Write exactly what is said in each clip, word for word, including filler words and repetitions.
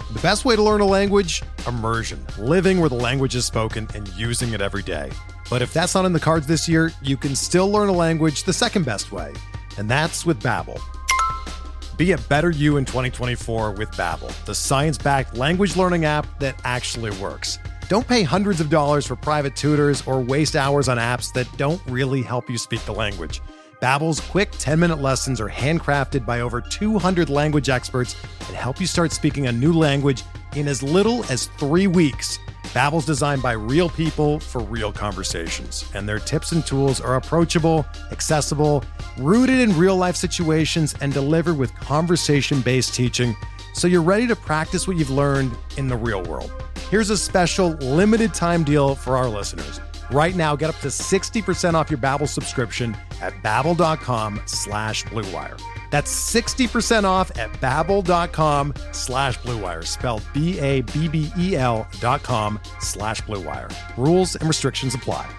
The best way to learn a language? Immersion. Living where the language is spoken and using it every day. But if that's not in the cards this year, you can still learn a language the second best way, and that's with Babbel. Be a better you in twenty twenty-four with Babbel, the science-backed language learning app that actually works. Don't pay hundreds of dollars for private tutors or waste hours on apps that don't really help you speak the language. Babbel's quick ten-minute lessons are handcrafted by over two hundred language experts and help you start speaking a new language in as little as three weeks. Babbel's designed by real people for real conversations, and their tips and tools are approachable, accessible, rooted in real-life situations, and delivered with conversation-based teaching, so you're ready to practice what you've learned in the real world. Here's a special limited-time deal for our listeners. Right now, get up to sixty percent off your Babbel subscription at babbel.com slash Blue Wire. That's sixty percent off at babbel.com slash Blue Wire, spelled B A B B E L dot com slash Blue Wire. Rules and restrictions apply.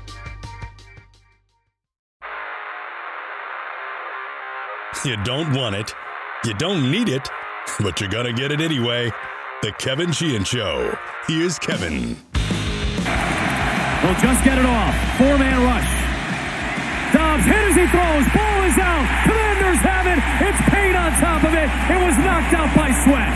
You don't want it, you don't need it, but you're gonna get it anyway. The Kevin Sheehan Show. Here's Kevin. Will just get it off. Four-man rush. Dobbs hit as he throws. Ball is out. Commanders have it. It's Payne on top of it. It was knocked out by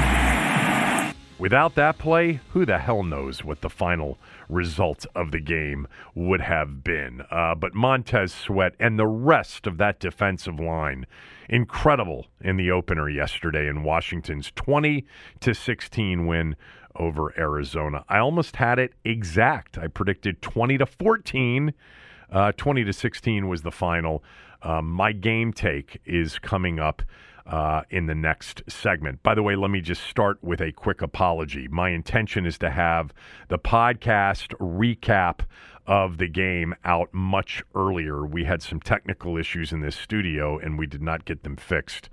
Sweat. Without that play, who the hell knows what the final result of the game would have been. Uh, but Montez Sweat and the rest of that defensive line, incredible in the opener yesterday in Washington's twenty to sixteen win over Arizona. I almost had it exact. I predicted twenty to fourteen. Uh, twenty to sixteen was the final. Um, my game take is coming up uh, in the next segment. By the way, let me just start with a quick apology. My intention is to have the podcast recap of the game out much earlier. We had some technical issues in this studio, and we did not get them fixed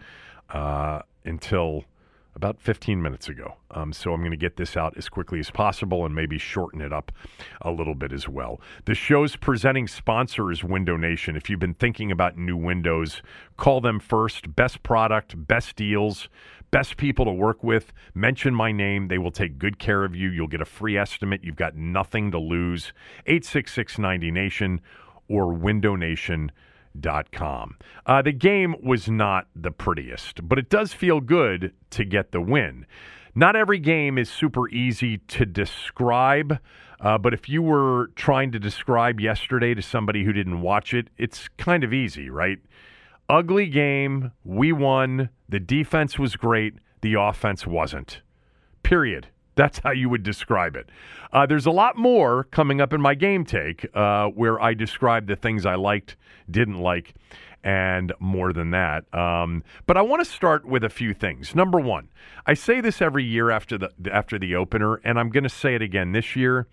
uh, until about fifteen minutes ago. Um, so I'm going to get this out as quickly as possible and maybe shorten it up a little bit as well. The show's presenting sponsor is Window Nation. If you've been thinking about new windows, call them first. Best product, best deals, best people to work with. Mention my name. They will take good care of you. You'll get a free estimate. You've got nothing to lose. eight six six ninety nation or window nation dot com. Uh, the game was not the prettiest, but it does feel good to get the win. Not every game is super easy to describe, uh, but if you were trying to describe yesterday to somebody who didn't watch it, it's kind of easy, right? Ugly game, we won, the defense was great, the offense wasn't. Period. That's how you would describe it. Uh, there's a lot more coming up in my game take uh, where I describe the things I liked, didn't like, and more than that. Um, but I want to start with a few things. Number one, I say this every year after the after the opener, and I'm going to say it again this year.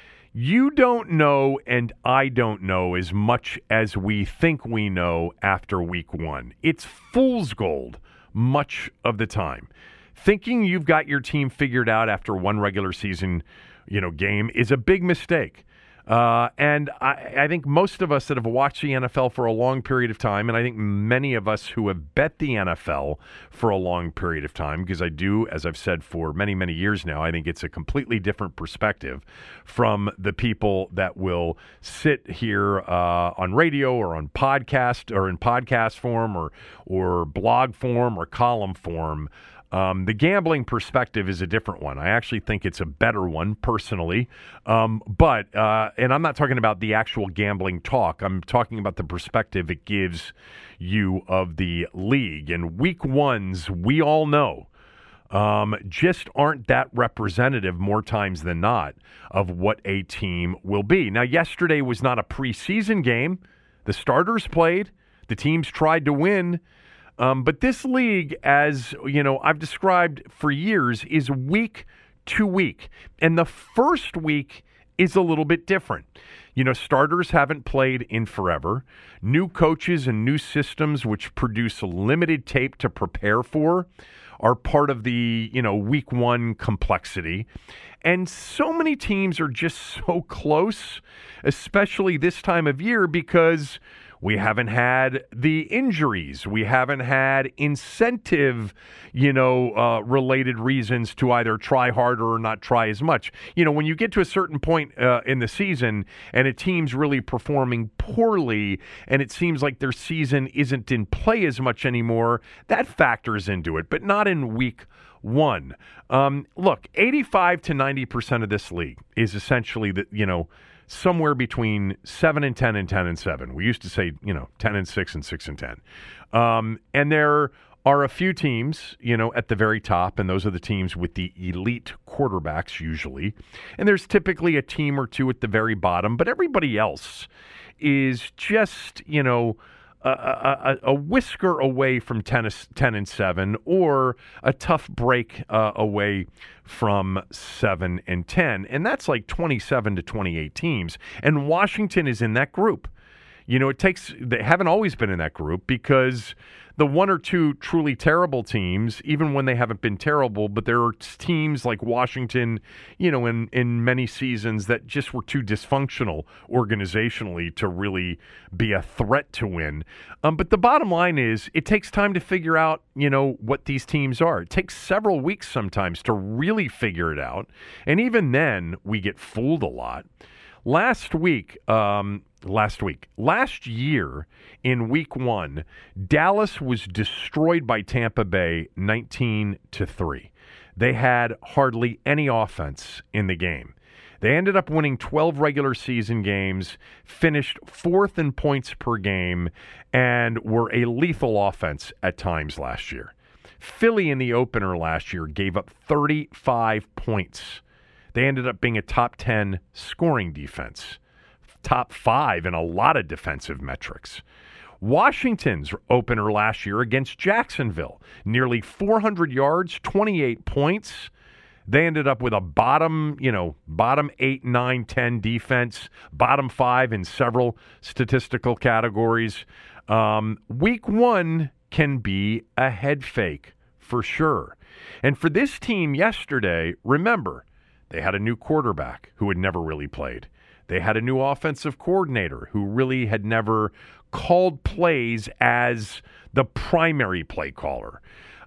You don't know, and I don't know as much as we think we know after week one. It's fool's gold much of the time. Thinking you've got your team figured out after one regular season, you know, game is a big mistake. Uh, and I, I think most of us that have watched the N F L for a long period of time, and I think many of us who have bet the N F L for a long period of time, because I do, as I've said for many, many years now, I think it's a completely different perspective from the people that will sit here uh, on radio or on podcast or in podcast form or or blog form or column form. Um, the gambling perspective is a different one. I actually think it's a better one personally. Um, but, uh, and I'm not talking about the actual gambling talk. I'm talking about the perspective it gives you of the league. And week ones, we all know, um, just aren't that representative more times than not of what a team will be. Now, yesterday was not a preseason game. The starters played. The teams tried to win. Um, but this league, as you know, I've described for years, is week to week. And the first week is a little bit different. You know, starters haven't played in forever. New coaches and new systems, which produce limited tape to prepare for, are part of the, you know, week one complexity. And so many teams are just so close, especially this time of year, because We haven't had the injuries. We haven't had incentive, you know, uh, related reasons to either try harder or not try as much. You know, when you get to a certain point uh, in the season and a team's really performing poorly and it seems like their season isn't in play as much anymore, that factors into it, but not in week one. Um, look, eighty-five to ninety percent of this league is essentially the, you know, somewhere between seven and ten and ten and seven. We used to say, you know, ten and six and six and ten. Um, and there are a few teams, you know, at the very top, and those are the teams with the elite quarterbacks usually. And there's typically a team or two at the very bottom, but everybody else is just, you know, a, a, a whisker away from ten, ten and seven, or a tough break uh, away from seven and ten. And that's like twenty-seven to twenty-eight teams. And Washington is in that group. You know, it takes, they haven't always been in that group because the one or two truly terrible teams, even when they haven't been terrible, but there are teams like Washington, you know, in, in many seasons that just were too dysfunctional organizationally to really be a threat to win. Um, but the bottom line is it takes time to figure out, you know, what these teams are. It takes several weeks sometimes to really figure it out. And even then, we get fooled a lot. Last week, um, last week, last year in week one, Dallas was destroyed by Tampa Bay nineteen to three. They had hardly any offense in the game. They ended up winning twelve regular season games, finished fourth in points per game, and were a lethal offense at times last year. Philly in the opener last year gave up thirty-five points. They ended up being a top ten scoring defense, top five in a lot of defensive metrics. Washington's opener last year against Jacksonville, nearly four hundred yards, twenty-eight points. They ended up with a bottom, you know, bottom eight, nine, ten defense, bottom five in several statistical categories. Um, week one can be a head fake for sure. And for this team yesterday, remember, they had a new quarterback who had never really played. They had a new offensive coordinator who really had never called plays as the primary play caller.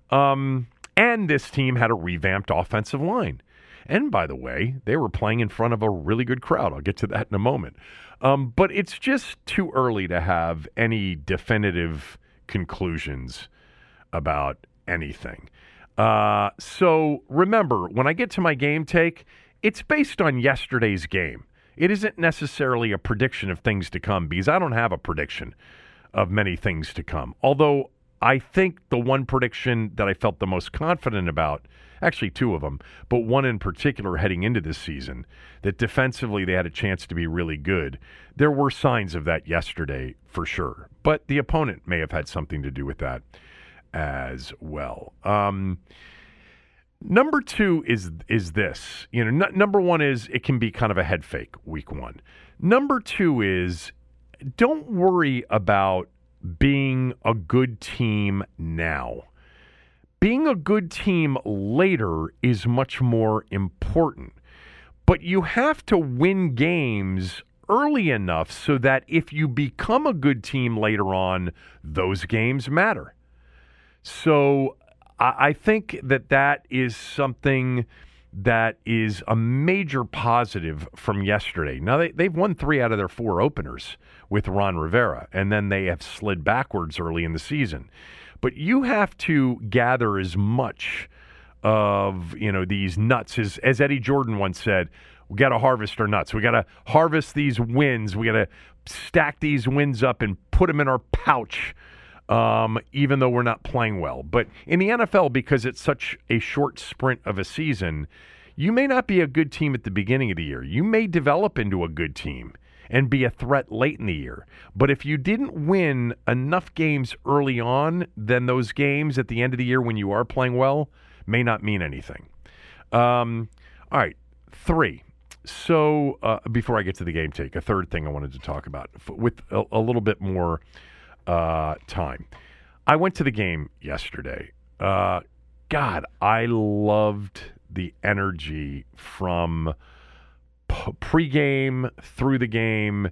Um, and this team had a revamped offensive line. And by the way, they were playing in front of a really good crowd. I'll get to that in a moment. Um, but it's just too early to have any definitive conclusions about anything. Uh, so remember, when I get to my game take, it's based on yesterday's game. It isn't necessarily a prediction of things to come because I don't have a prediction of many things to come. Although I think the one prediction that I felt the most confident about, actually two of them, but one in particular heading into this season, that defensively they had a chance to be really good. There were signs of that yesterday for sure, but the opponent may have had something to do with that as well. Um, number two is is this. You know, n- number one is it can be kind of a head fake week one. Number two is don't worry about being a good team now. Being a good team later is much more important. But you have to win games early enough so that if you become a good team later on, those games matter. So I think that that is something that is a major positive from yesterday. Now, they, they've won three out of their four openers with Ron Rivera, and then they have slid backwards early in the season. But you have to gather as much of, you know, these nuts. As, as Eddie Jordan once said, we got to harvest our nuts. We got to harvest these wins. We got to stack these wins up and put them in our pouch. Um, even though we're not playing well. But in the N F L, because it's such a short sprint of a season, you may not be a good team at the beginning of the year. You may develop into a good team and be a threat late in the year. But if you didn't win enough games early on, then those games at the end of the year when you are playing well may not mean anything. Um, all right, three. So uh, before I get to the game take, a third thing I wanted to talk about with a, a little bit more Uh, time. I went to the game yesterday. Uh, God, I loved the energy from p- pregame through the game.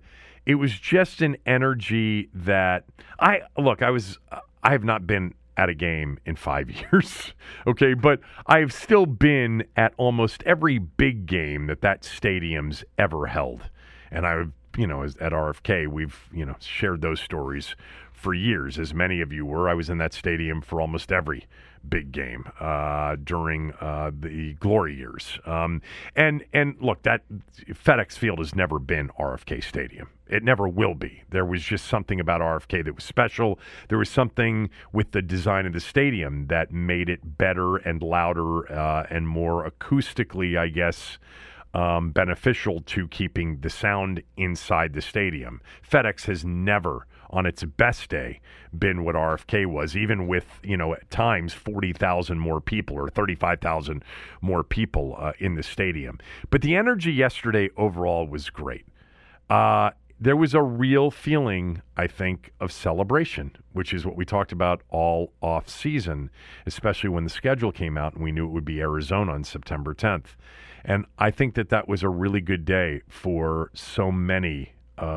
it was just an energy that I look. I was I have not been at a game in five years, okay, but I've still been at almost every big game that that stadium's ever held, and I've you know as, at R F K we've you know shared those stories for years, as many of you were. I was in that stadium for almost every big game uh, during uh, the glory years. Um, and and look, that FedEx Field has never been R F K Stadium. It never will be. There was just something about R F K that was special. There was something with the design of the stadium that made it better and louder uh, and more acoustically, I guess, um, beneficial to keeping the sound inside the stadium. FedEx has never, on its best day, been what R F K was, even with, you know, at times forty thousand more people or thirty-five thousand more people uh, in the stadium. But the energy yesterday overall was great. Uh, there was a real feeling, I think, of celebration, which is what we talked about all off season, especially when the schedule came out and we knew it would be Arizona on September tenth. And I think that that was a really good day for so many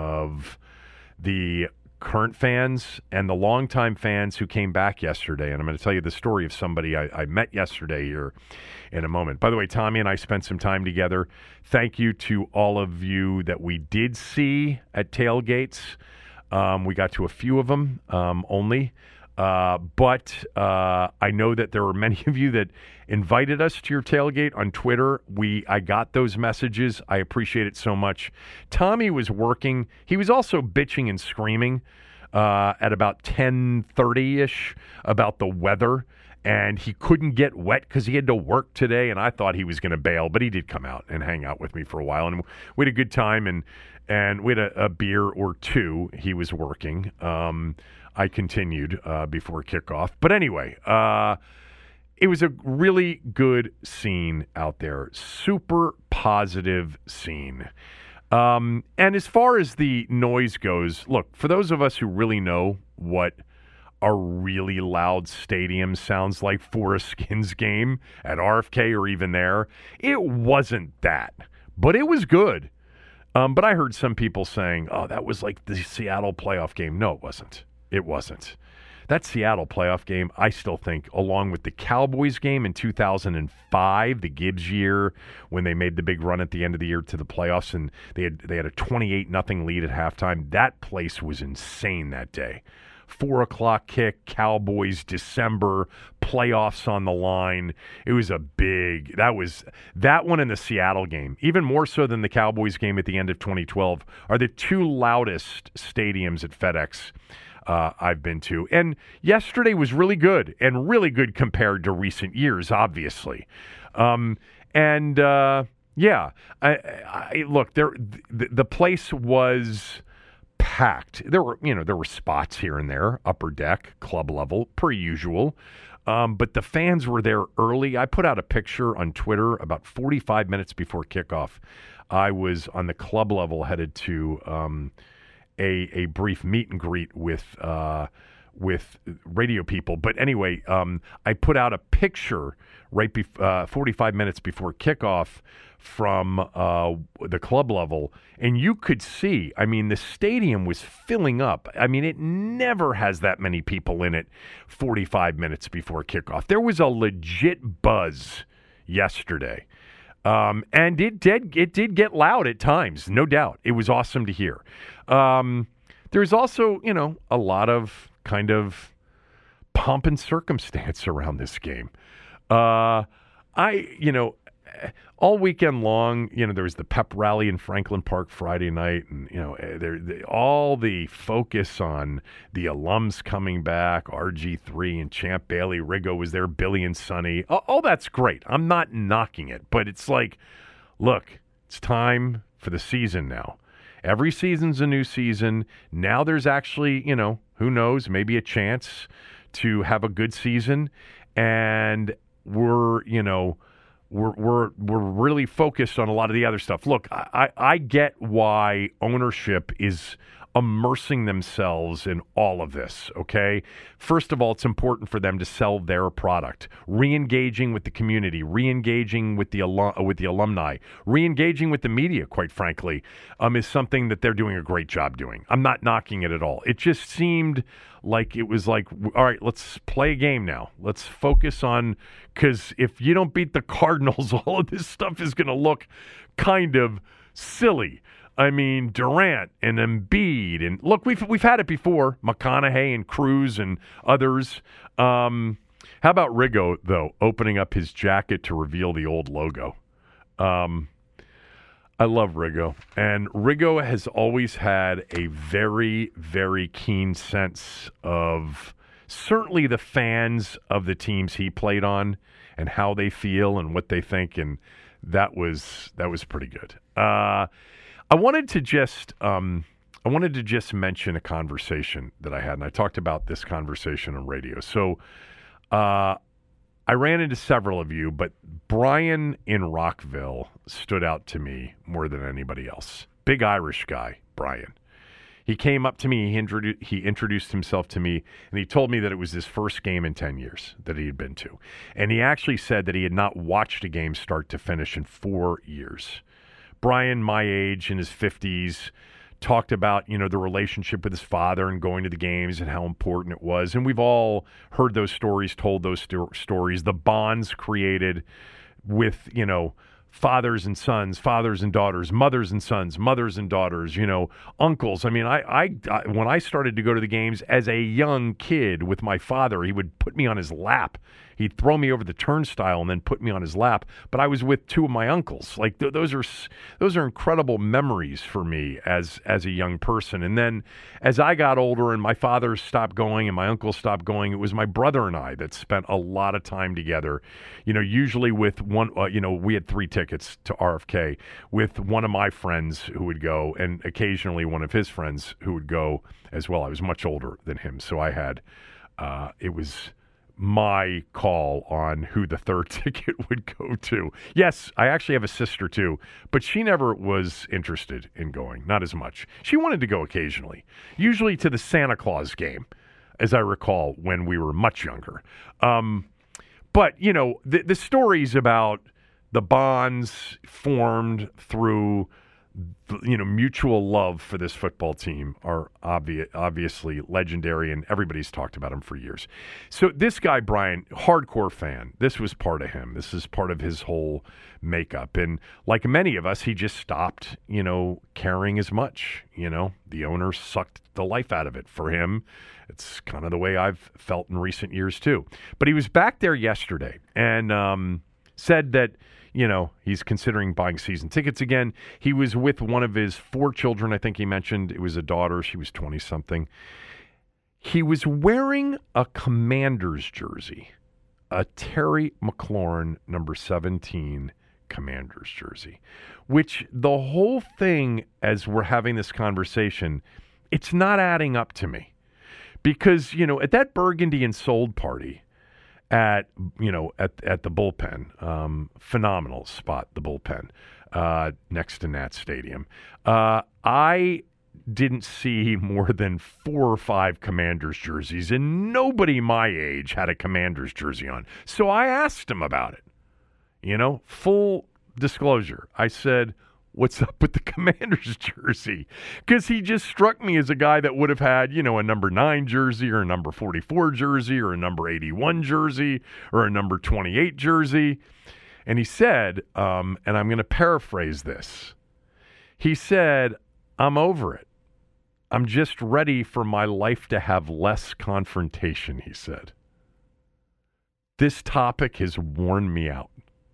of the current fans and the longtime fans who came back yesterday. And I'm going to tell you the story of somebody I, I met yesterday here in a moment. By the way, Tommy and I spent some time together. Thank you to all of you that we did see at tailgates. Um, we got to a few of them um, only. Uh, but uh, I know that there were many of you that invited us to your tailgate on Twitter. We I got those messages. I appreciate it so much. Tommy was working. He was also bitching and screaming uh, at about ten thirty-ish about the weather, and he couldn't get wet because he had to work today, and I thought he was going to bail, but he did come out and hang out with me for a while, and we had a good time, and, and we had a, a beer or two. He was working. Um I continued uh, before kickoff. But anyway, uh, it was a really good scene out there. Super positive scene. Um, and as far as the noise goes, look, for those of us who really know what a really loud stadium sounds like for a Skins game at R F K or even there, it wasn't that. But it was good. Um, but I heard some people saying, oh, that was like the Seattle playoff game. No, it wasn't. It wasn't. That Seattle playoff game, I still think, along with the Cowboys game in two thousand five, the Gibbs year, when they made the big run at the end of the year to the playoffs, and they had they had a twenty-eight nothing lead at halftime. That place was insane that day. Four o'clock kick, Cowboys, December, playoffs on the line. It was a big, that was, that one and the Seattle game, even more so than the Cowboys game at the end of twenty twelve, are the two loudest stadiums at FedEx Uh, I've been to. And yesterday was really good, and really good compared to recent years, obviously. Um, and, uh, yeah, I, I, look, there, the, the place was packed. There were, you know, there were spots here and there, upper deck, club level, per usual. Um, but the fans were there early. I put out a picture on Twitter about forty-five minutes before kickoff. I was on the club level headed to um, A, a brief meet and greet with uh, with radio people. But anyway, um, I put out a picture right bef- uh, forty-five minutes before kickoff from uh, the club level, and you could see, I mean, the stadium was filling up. I mean, it never has that many people in it forty-five minutes before kickoff. There was a legit buzz yesterday. Um, and it did it did get loud at times, no doubt. It was awesome to hear. Um, there's also, you know, a lot of kind of pomp and circumstance around this game. Uh, I, you know, all weekend long, you know, there was the pep rally in Franklin Park Friday night, and, you know, there the, all the focus on the alums coming back, R G three and Champ Bailey, Riggo was there, Billy and Sonny. All, all that's great. I'm not knocking it, but it's like, look, it's time for the season now. Every season's a new season. Now there's actually, you know, who knows, maybe a chance to have a good season, and we're, you know, We're we're we're really focused on a lot of the other stuff. Look, I, I get why ownership is immersing themselves in all of this, okay? First of all, it's important for them to sell their product, re-engaging with the community, re-engaging with the alum- with the alumni, re-engaging with the media, quite frankly, um, is something that they're doing a great job doing. I'm not knocking it at all. It just seemed like it was like, all right, let's play a game now. Let's focus on, because if you don't beat the Cardinals, all of this stuff is going to look kind of silly. I mean, Durant and Embiid, and look, we've we've had it before. McConaughey and Cruz and others. Um, how about Riggo, though, opening up his jacket to reveal the old logo? Um, I love Riggo, and Riggo has always had a very, very keen sense of certainly the fans of the teams he played on and how they feel and what they think, and that was that was pretty good. Uh, I wanted to just um, I wanted to just mention a conversation that I had, and I talked about this conversation on radio. So uh, I ran into several of you, but Brian in Rockville stood out to me more than anybody else. Big Irish guy, Brian. He came up to me, he, introdu- he introduced himself to me, and he told me that it was his first game in ten years that he had been to. And he actually said that he had not watched a game start to finish in four years. Brian, my age, in his fifties, talked about, you know, the relationship with his father and going to the games and how important it was. And we've all heard those stories, told those sto- stories, the bonds created with, you know, fathers and sons, fathers and daughters, mothers and sons, mothers and daughters, you know, uncles. I mean, I, I, I when I started to go to the games as a young kid with my father, he would put me on his lap. He'd throw me over the turnstile and then put me on his lap. But I was with two of my uncles. Like th- those are those are incredible memories for me as as a young person. And then as I got older and my father stopped going and my uncle stopped going, it was my brother and I that spent a lot of time together. You know, usually with one. Uh, you know, we had three tickets to R F K with one of my friends who would go, and occasionally one of his friends who would go as well. I was much older than him, so I had. Uh, it was. my call on who the third ticket would go to. Yes, I actually have a sister too, but she never was interested in going, not as much. She wanted to go occasionally, usually to the Santa Claus game, as I recall, when we were much younger. Um, but, you know, the, the stories about the bonds formed through you know, mutual love for this football team are obvi- obviously legendary, and everybody's talked about him for years. So this guy, Brian, hardcore fan, this was part of him. This is part of his whole makeup. And like many of us, he just stopped, you know, caring as much. You know, the owner sucked the life out of it for him. It's kind of the way I've felt in recent years too. But he was back there yesterday and um, said that, you know, he's considering buying season tickets again. He was with one of his four children, I think he mentioned. It was a daughter. She was twenty-something. He was wearing a Commanders jersey, a Terry McLaurin number seventeen Commanders jersey, which the whole thing, as we're having this conversation, it's not adding up to me. Because, you know, at that Burgundy and Sold party, at, you know, at at the bullpen, um, phenomenal spot, the bullpen, uh, next to Nat Stadium. Uh, I didn't see more than four or five Commanders jerseys, and nobody my age had a Commanders jersey on. So I asked him about it. You know, full disclosure. I said, what's up with the Commanders jersey? Because he just struck me as a guy that would have had, you know, a number nine jersey or a number forty-four jersey or a number eighty-one jersey or a number twenty-eight jersey. And he said, um, and I'm going to paraphrase this. He said, I'm over it. I'm just ready for my life to have less confrontation, he said. This topic has worn me out.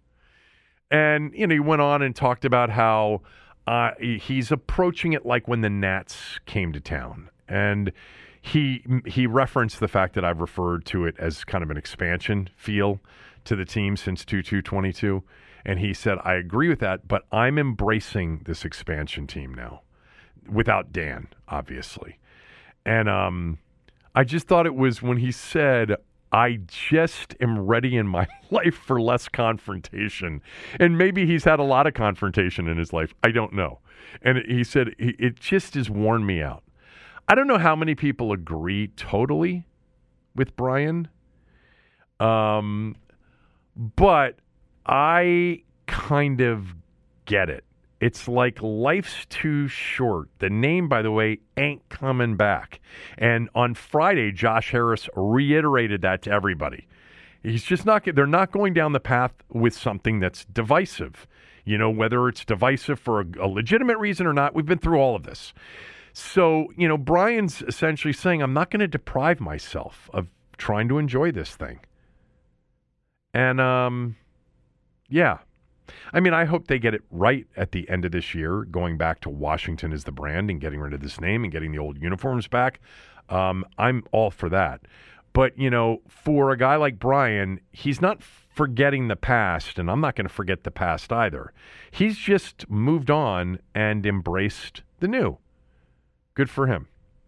And, you know, he went on and talked about how uh, he's approaching it like when the Nats came to town. And he he referenced the fact that I've referred to it as kind of an expansion feel to the team since two two twenty-two. And he said, I agree with that, but I'm embracing this expansion team now. Without Dan, obviously. And um, I just thought it was when he said, I just am ready in my life for less confrontation. And maybe he's had a lot of confrontation in his life. I don't know. And he said, it just has worn me out. I don't know how many people agree totally with Brian, um, but I kind of get it. It's like life's too short. The name, by the way, ain't coming back. And on Friday, Josh Harris reiterated that to everybody. He's just not, they're not going down the path with something that's divisive. You know, whether it's divisive for a, a legitimate reason or not, we've been through all of this. So, you know, Brian's essentially saying, I'm not going to deprive myself of trying to enjoy this thing. And, um, yeah. I mean, I hope they get it right at the end of this year, going back to Washington as the brand and getting rid of this name and getting the old uniforms back. Um, I'm all for that. But, you know, for a guy like Brian, he's not forgetting the past, and I'm not going to forget the past either. He's just moved on and embraced the new. Good for him.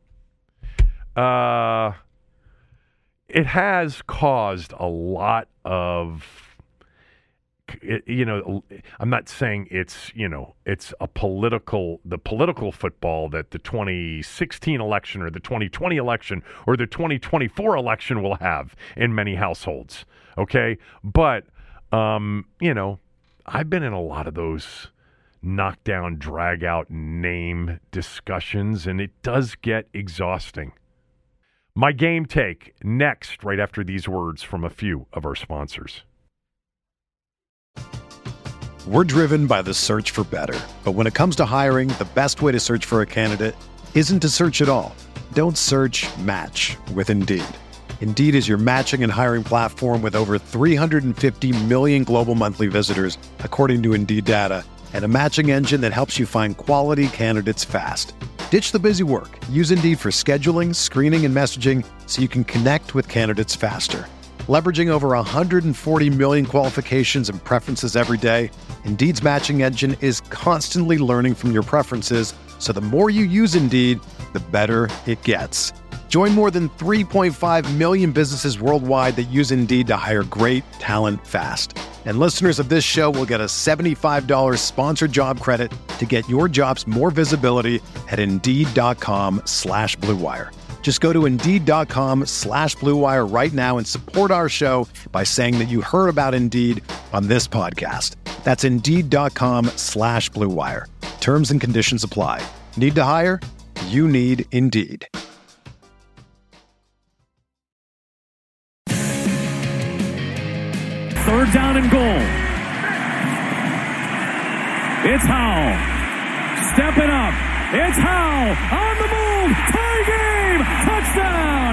Uh, it has caused a lot of... It, you know, I'm not saying it's, you know, it's a political, the political football that the twenty sixteen election or the twenty twenty election or the twenty twenty-four election will have in many households. Okay. But, um, you know, I've been in a lot of those knockdown, drag out name discussions, and it does get exhausting. My game take next, right after these words from a few of our sponsors. We're driven by the search for better. But when it comes to hiring, the best way to search for a candidate isn't to search at all. Don't search, match with Indeed. Indeed is your matching and hiring platform with over three hundred fifty million global monthly visitors, according to Indeed data, and a matching engine that helps you find quality candidates fast. Ditch the busy work. Use Indeed for scheduling, screening, and messaging so you can connect with candidates faster. Leveraging over one hundred forty million qualifications and preferences every day, Indeed's matching engine is constantly learning from your preferences, so the more you use Indeed, the better it gets. Join more than three point five million businesses worldwide that use Indeed to hire great talent fast. And listeners of this show will get a seventy-five dollars sponsored job credit to get your jobs more visibility at Indeed.com slash Blue Wire. Just go to Indeed.com slash Blue Wire right now and support our show by saying that you heard about Indeed on this podcast. That's Indeed.com slash Blue Wire. Terms and conditions apply. Need to hire? You need Indeed. Third down and goal. It's Howell. Stepping up. It's Howell on the move. Tie game. Touchdown.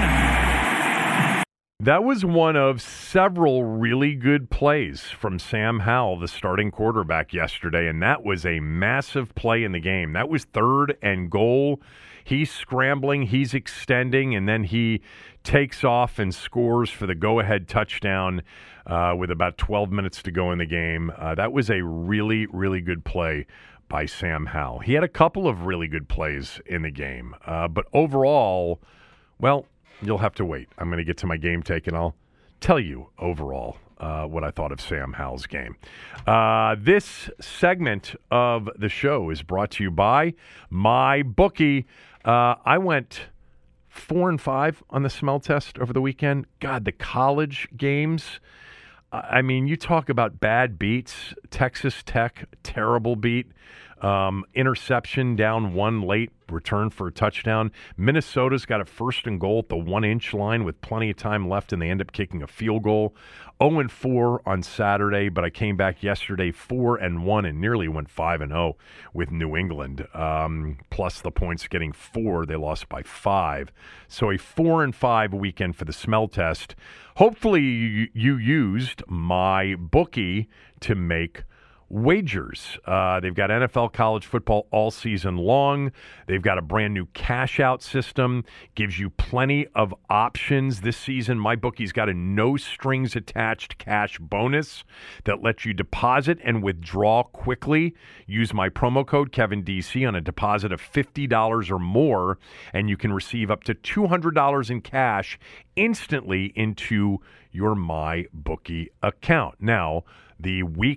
That was one of several really good plays from Sam Howell, the starting quarterback, yesterday, and that was a massive play in the game. That was third and goal. He's scrambling, he's extending, and then he takes off and scores for the go-ahead touchdown uh, with about twelve minutes to go in the game. Uh, that was a really, really good play by Sam Howell. He had a couple of really good plays in the game, uh, but overall, well, you'll have to wait. I'm going to get to my game take, and I'll tell you overall uh, what I thought of Sam Howell's game. Uh, this segment of the show is brought to you by MyBookie. Uh, I went four and five on the smell test over the weekend. God, the college games. I mean, you talk about bad beats. Texas Tech, terrible beat. Um, interception down one late, return for a touchdown. Minnesota's got a first and goal at the one-inch line with plenty of time left, and they end up kicking a field goal. oh and four on Saturday, but I came back yesterday four and one and nearly went five and oh with New England. Um, plus the points getting four, they lost by five. So a four and five weekend for the smell test. Hopefully you, you used MyBookie to make wagers. Uh, they've got N F L college football all season long. They've got a brand new cash out system. Gives you plenty of options this season. MyBookie's got a no strings attached cash bonus that lets you deposit and withdraw quickly. Use my promo code Kevin D C on a deposit of fifty dollars or more, and you can receive up to two hundred dollars in cash instantly into your MyBookie account. Now, the week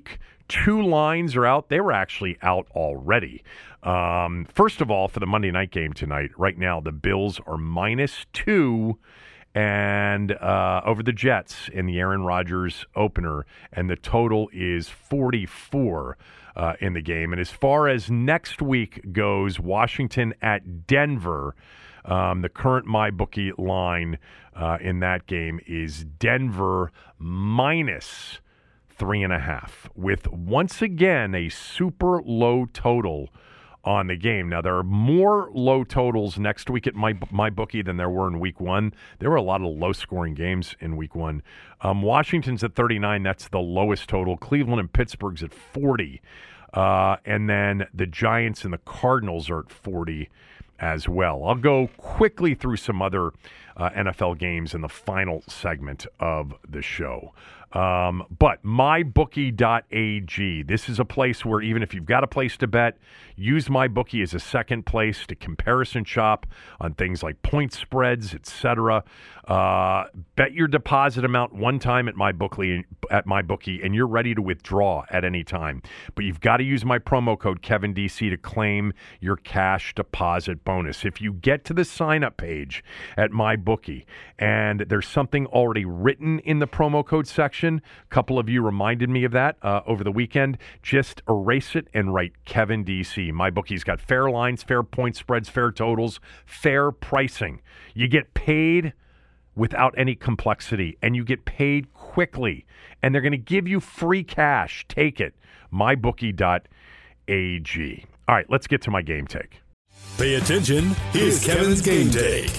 two lines are out. They were actually out already. Um, first of all, for the Monday night game tonight, right now the Bills are minus two and uh, over the Jets in the Aaron Rodgers opener, and the total is forty-four uh, in the game. And as far as next week goes, Washington at Denver, um, the current MyBookie line uh, in that game is Denver minus three and a half, with once again a super low total on the game. Now, there are more low totals next week at my MyBookie than there were in week one. There were a lot of low-scoring games in week one. Um, Washington's at thirty-nine. That's the lowest total. Cleveland and Pittsburgh's at forty. Uh, and then the Giants and the Cardinals are at forty as well. I'll go quickly through some other uh, N F L games in the final segment of the show. Um, but my bookie dot a g, this is a place where even if you've got a place to bet, use MyBookie as a second place to comparison shop on things like point spreads, et cetera. Uh, bet your deposit amount one time at MyBookie, at MyBookie, and you're ready to withdraw at any time. But you've got to use my promo code Kevin D C to claim your cash deposit bonus. If you get to the sign-up page at MyBookie and there's something already written in the promo code section, a couple of you reminded me of that uh, over the weekend. Just erase it and write Kevin D C. MyBookie's got fair lines, fair point spreads, fair totals, fair pricing. You get paid without any complexity, and you get paid quickly. And they're going to give you free cash. Take it. my bookie dot a g. All right, let's get to my game take. Pay attention. Here's Kevin's game take.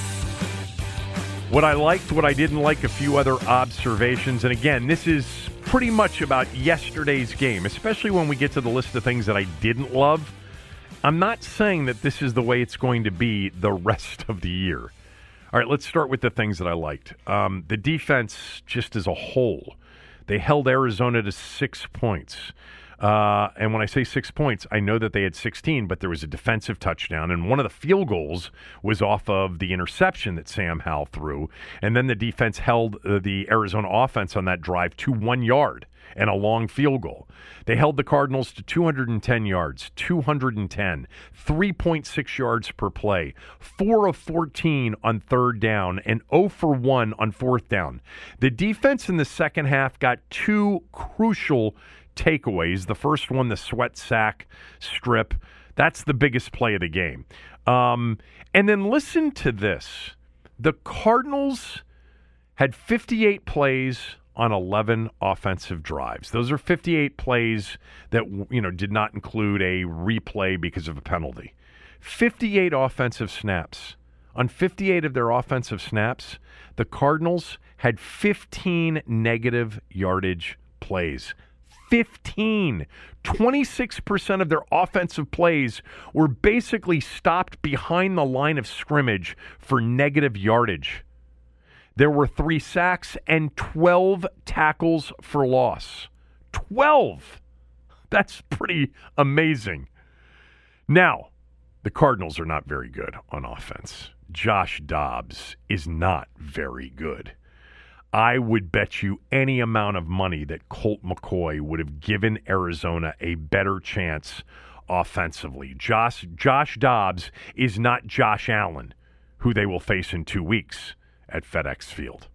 What I liked, what I didn't like, a few other observations. And again, this is pretty much about yesterday's game, especially when we get to the list of things that I didn't love. I'm not saying that this is the way it's going to be the rest of the year. All right, let's start with the things that I liked. Um, the defense, just as a whole, they held Arizona to six points. Uh, and when I say six points, I know that they had sixteen, but there was a defensive touchdown, and one of the field goals was off of the interception that Sam Howell threw. And then the defense held uh, the Arizona offense on that drive to one yard and a long field goal. They held the Cardinals to two hundred ten yards, two hundred ten, three point six yards per play, four of fourteen on third down, and zero for one on fourth down. The defense in the second half got two crucial takeaways. The first one, the sweat sack strip. That's the biggest play of the game. Um, and then listen to this. The Cardinals had fifty-eight plays on eleven offensive drives. Those are fifty-eight plays that, you know, did not include a replay because of a penalty. fifty-eight offensive snaps. On fifty-eight of their offensive snaps, the Cardinals had fifteen negative yardage plays. fifteen. twenty-six percent of their offensive plays were basically stopped behind the line of scrimmage for negative yardage. There were three sacks and twelve tackles for loss. twelve! That's pretty amazing. Now, the Cardinals are not very good on offense. Josh Dobbs is not very good. I would bet you any amount of money that Colt McCoy would have given Arizona a better chance offensively. Josh, Josh Dobbs is not Josh Allen, who they will face in two weeks at FedEx Field.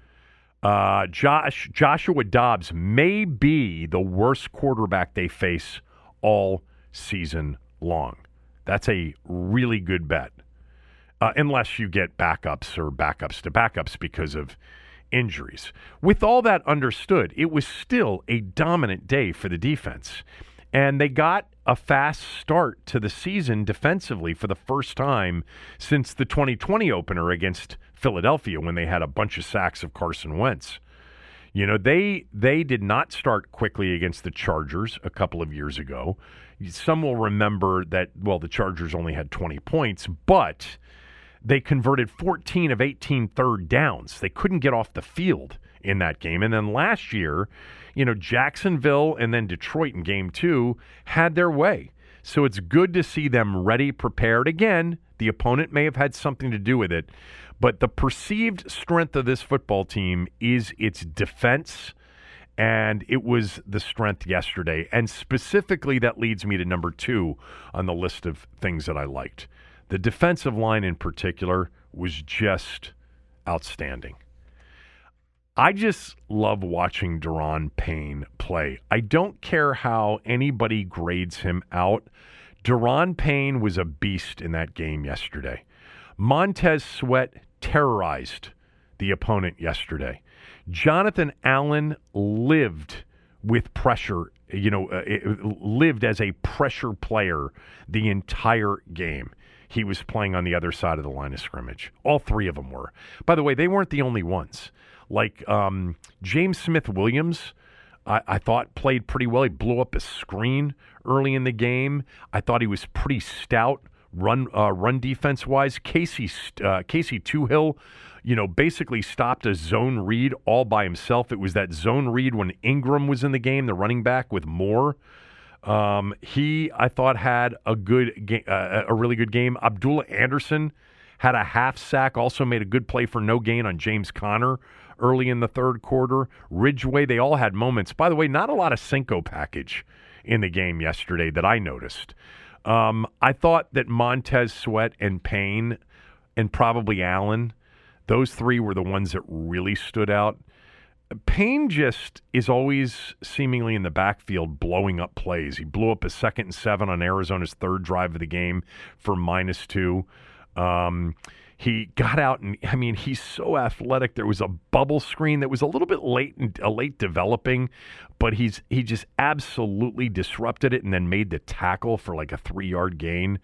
Uh, Josh Joshua Dobbs may be the worst quarterback they face all season long. That's a really good bet, uh, unless you get backups or backups to backups because of injuries. With all that understood, it was still a dominant day for the defense. And they got a fast start to the season defensively for the first time since the twenty twenty opener against Philadelphia when they had a bunch of sacks of Carson Wentz. You know, they they did not start quickly against the Chargers a couple of years ago. Some will remember that, well, the Chargers only had twenty points, but they converted fourteen of eighteen third downs. They couldn't get off the field in that game. And then last year, you know, Jacksonville and then Detroit in game two had their way. So it's good to see them ready, prepared. Again, the opponent may have had something to do with it, but the perceived strength of this football team is its defense. And it was the strength yesterday. And specifically, that leads me to number two on the list of things that I liked. The defensive line in particular was just outstanding. I just love watching Daron Payne play. I don't care how anybody grades him out. Daron Payne was a beast in that game yesterday. Montez Sweat terrorized the opponent yesterday. Jonathan Allen lived with pressure, you know, uh, lived as a pressure player the entire game. He was playing on the other side of the line of scrimmage. All three of them were. By the way, they weren't the only ones. Like um, James Smith-Williams, I, I thought played pretty well. He blew up a screen early in the game. I thought he was pretty stout run uh, run defense-wise. Casey uh, Casey Toohill, you know, basically stopped a zone read all by himself. It was that zone read when Ingram was in the game, the running back with Moore. Um, he, I thought, had a good game, uh, a really good game. Abdullah Anderson had a half sack, also made a good play for no gain on James Conner early in the third quarter. Ridgeway, they all had moments. By the way, not a lot of Cinco package in the game yesterday that I noticed. Um, I thought that Montez Sweat and Payne and probably Allen, those three were the ones that really stood out. Payne just is always seemingly in the backfield blowing up plays. He blew up a second and seven on Arizona's third drive of the game for minus two. Um, he got out and, I mean, he's so athletic. There was a bubble screen that was a little bit late and uh, late developing, but he's he just absolutely disrupted it and then made the tackle for like a three-yard gain.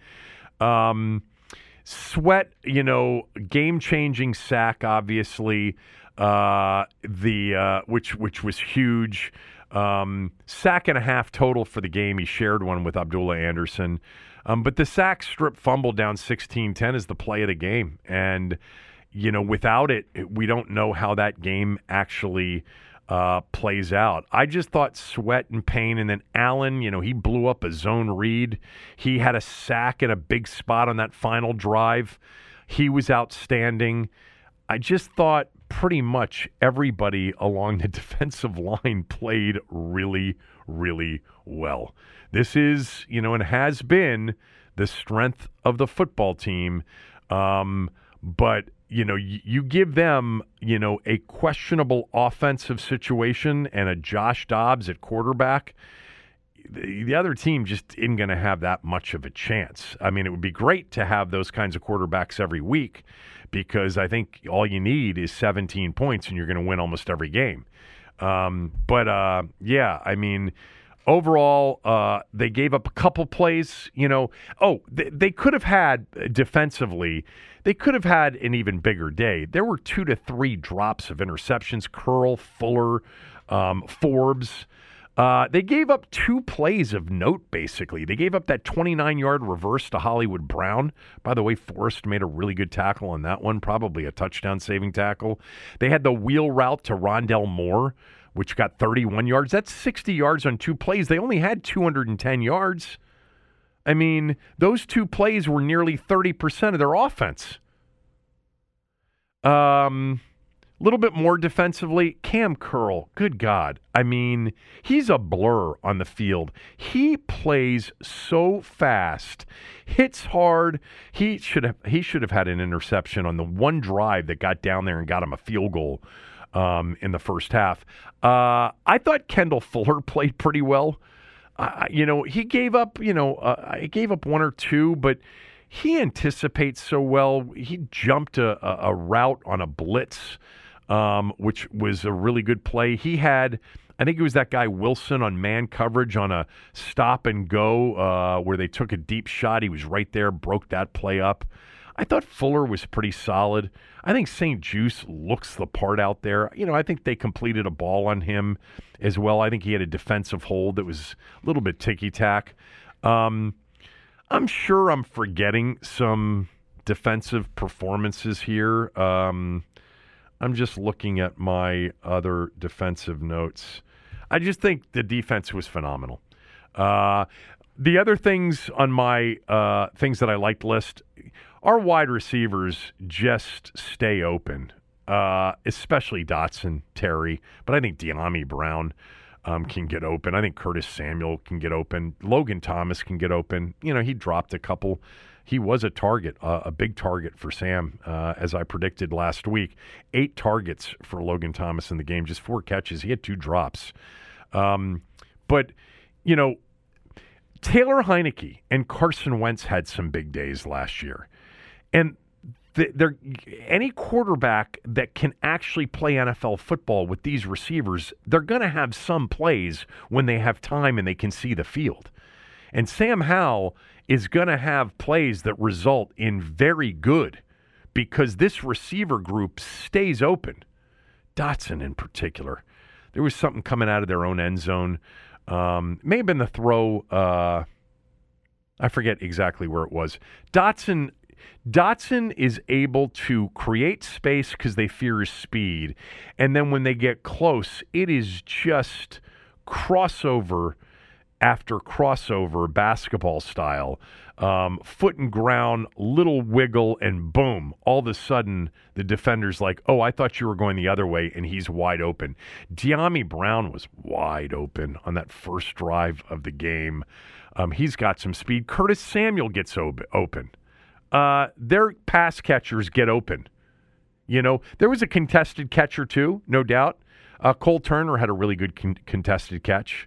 Um, Sweat, you know, game-changing sack, obviously. Uh, the uh, which which was huge. Um, sack and a half total for the game. He shared one with Abdullah Anderson. Um, but the sack strip fumble down sixteen ten is the play of the game. And, you know, without it, we don't know how that game actually uh, plays out. I just thought Sweat and Payne, and then Allen, you know, he blew up a zone read. He had a sack in a big spot on that final drive. He was outstanding. I just thought pretty much everybody along the defensive line played really, really well. This is, you know, and has been the strength of the football team. Um, but, you know, you, you give them, you know, a questionable offensive situation and a Josh Dobbs at quarterback, the, the other team just isn't going to have that much of a chance. I mean, it would be great to have those kinds of quarterbacks every week, because I think all you need is seventeen points and you're going to win almost every game. Um, but, uh, yeah, I mean, overall, uh, they gave up a couple plays, you know. Oh, they, they could have had, uh, defensively, they could have had an even bigger day. There were two to three drops of interceptions. Curl, Fuller, um, Forbes. Uh, they gave up two plays of note, basically. They gave up that twenty-nine-yard reverse to Hollywood Brown. By the way, Forrest made a really good tackle on that one, probably a touchdown-saving tackle. They had the wheel route to Rondell Moore, which got thirty-one yards. That's sixty yards on two plays. They only had two hundred ten yards. I mean, those two plays were nearly thirty percent of their offense. Um... A little bit more defensively, Cam Curl, good God. I mean, he's a blur on the field. He plays so fast, hits hard. He should have he should have had an interception on the one drive that got down there and got him a field goal um, in the first half. Uh, I thought Kendall Fuller played pretty well. Uh, you know, he gave up, you know, uh, he gave up one or two, but he anticipates so well. He jumped a, a, a route on a blitz, Um, which was a really good play. He had, I think it was that guy Wilson on man coverage on a stop and go uh, where they took a deep shot. He was right there, broke that play up. I thought Fuller was pretty solid. I think Saint Juice looks the part out there. You know, I think they completed a ball on him as well. I think he had a defensive hold that was a little bit ticky-tack. Um, I'm sure I'm forgetting some defensive performances here. Um I'm just looking at my other defensive notes. I just think the defense was phenomenal. Uh, the other things on my uh, things that I liked list, our wide receivers just stay open. uh, especially Dotson, Terry, but I think De'Ami Brown um, can get open. I think Curtis Samuel can get open. Logan Thomas can get open. You know, he dropped a couple. He was a target, uh, a big target for Sam, uh, as I predicted last week. Eight targets for Logan Thomas in the game, just four catches. He had two drops. Um, but, you know, Taylor Heineke and Carson Wentz had some big days last year. And They're, any quarterback that can actually play N F L football with these receivers, they're going to have some plays when they have time and they can see the field. And Sam Howell is going to have plays that result in very good because this receiver group stays open. Dotson in particular. There was something coming out of their own end zone. Um, may have been the throw. Uh, I forget exactly where it was. Dotson... Dotson is able to create space because they fear his speed. And then when they get close, it is just crossover after crossover, basketball style. Um, foot and ground, little wiggle, and boom. All of a sudden, the defender's like, oh, I thought you were going the other way, and he's wide open. De'Ami Brown was wide open on that first drive of the game. Um, he's got some speed. Curtis Samuel gets ob- open. Uh, their pass catchers get open. You know, there was a contested catch or two, no doubt. Uh, Cole Turner had a really good con- contested catch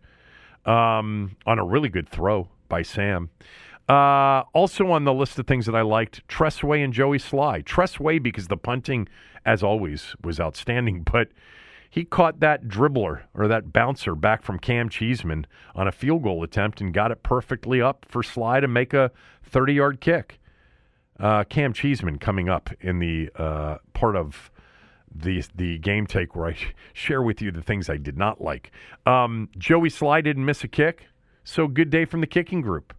um, on a really good throw by Sam. Uh, also on the list of things that I liked, Tress Way and Joey Sly. Tress Way because the punting, as always, was outstanding, but he caught that dribbler or that bouncer back from Cam Cheeseman on a field goal attempt and got it perfectly up for Sly to make a thirty-yard kick. Uh, Cam Cheeseman coming up in the uh, part of the the game take where I share with you the things I did not like. Um, Joey Sly didn't miss a kick, so good day from the kicking group.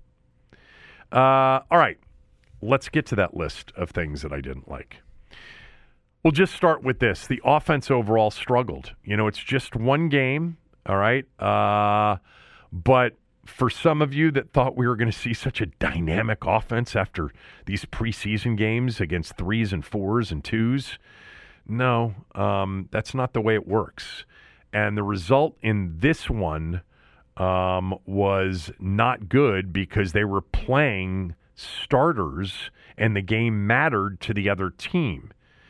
Uh, all right, let's get to that list of things that I didn't like. We'll just start with this. The offense overall struggled. You know, it's just one game, all right? Uh, but for some of you that thought we were going to see such a dynamic offense after these preseason games against threes and fours and twos, no, um, that's not the way it works. And the result in this one um, was not good because they were playing starters and the game mattered to the other team.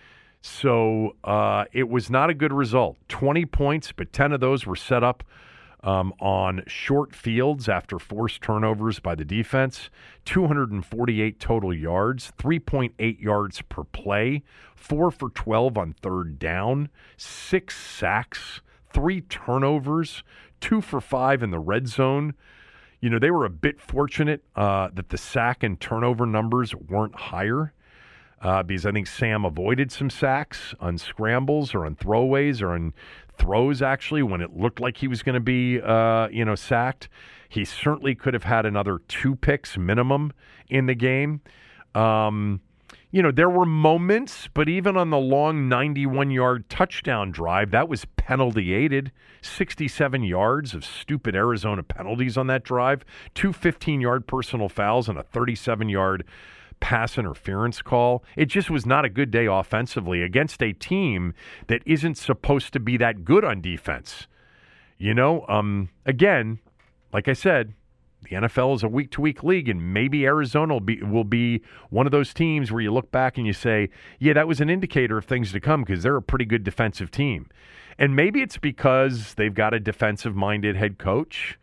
So uh, it was not a good result. twenty points, but ten of those were set up Um, on short fields after forced turnovers by the defense, two hundred forty-eight total yards, three point eight yards per play, four for twelve on third down, six sacks, three turnovers, two for five in the red zone. You know, they were a bit fortunate uh, that the sack and turnover numbers weren't higher uh, because I think Sam avoided some sacks on scrambles or on throwaways or on throws, actually, when it looked like he was going to be, uh, you know, sacked. He certainly could have had another two picks minimum in the game. Um, you know, there were moments, but even on the long ninety-one-yard touchdown drive, that was penalty-aided. sixty-seven yards of stupid Arizona penalties on that drive. Two fifteen-yard personal fouls and a thirty-seven-yard pass interference call. It just was not a good day offensively against a team that isn't supposed to be that good on defense. You know, um, again, like I said, the N F L is a week-to-week league, and maybe Arizona will be, will be one of those teams where you look back and you say, yeah, that was an indicator of things to come because they're a pretty good defensive team. And maybe it's because they've got a defensive-minded head coach.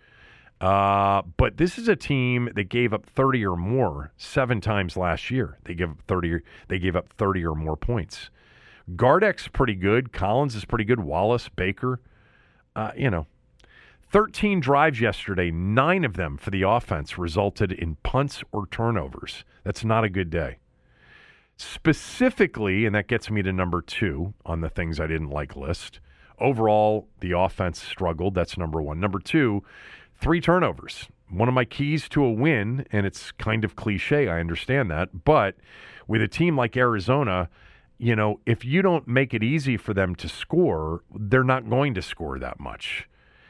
Uh, but this is a team that gave up thirty or more seven times last year. They gave up thirty. They gave up thirty or more points. Gardeck's pretty good. Collins is pretty good. Wallace, Baker, uh, you know, thirteen drives yesterday. Nine of them for the offense resulted in punts or turnovers. That's not a good day. Specifically, and that gets me to number two on the things I didn't like list. Overall, the offense struggled. That's number one. Number two. Three turnovers. One of my keys to a win, and it's kind of cliche, I understand that, but with a team like Arizona, you know, if you don't make it easy for them to score, they're not going to score that much.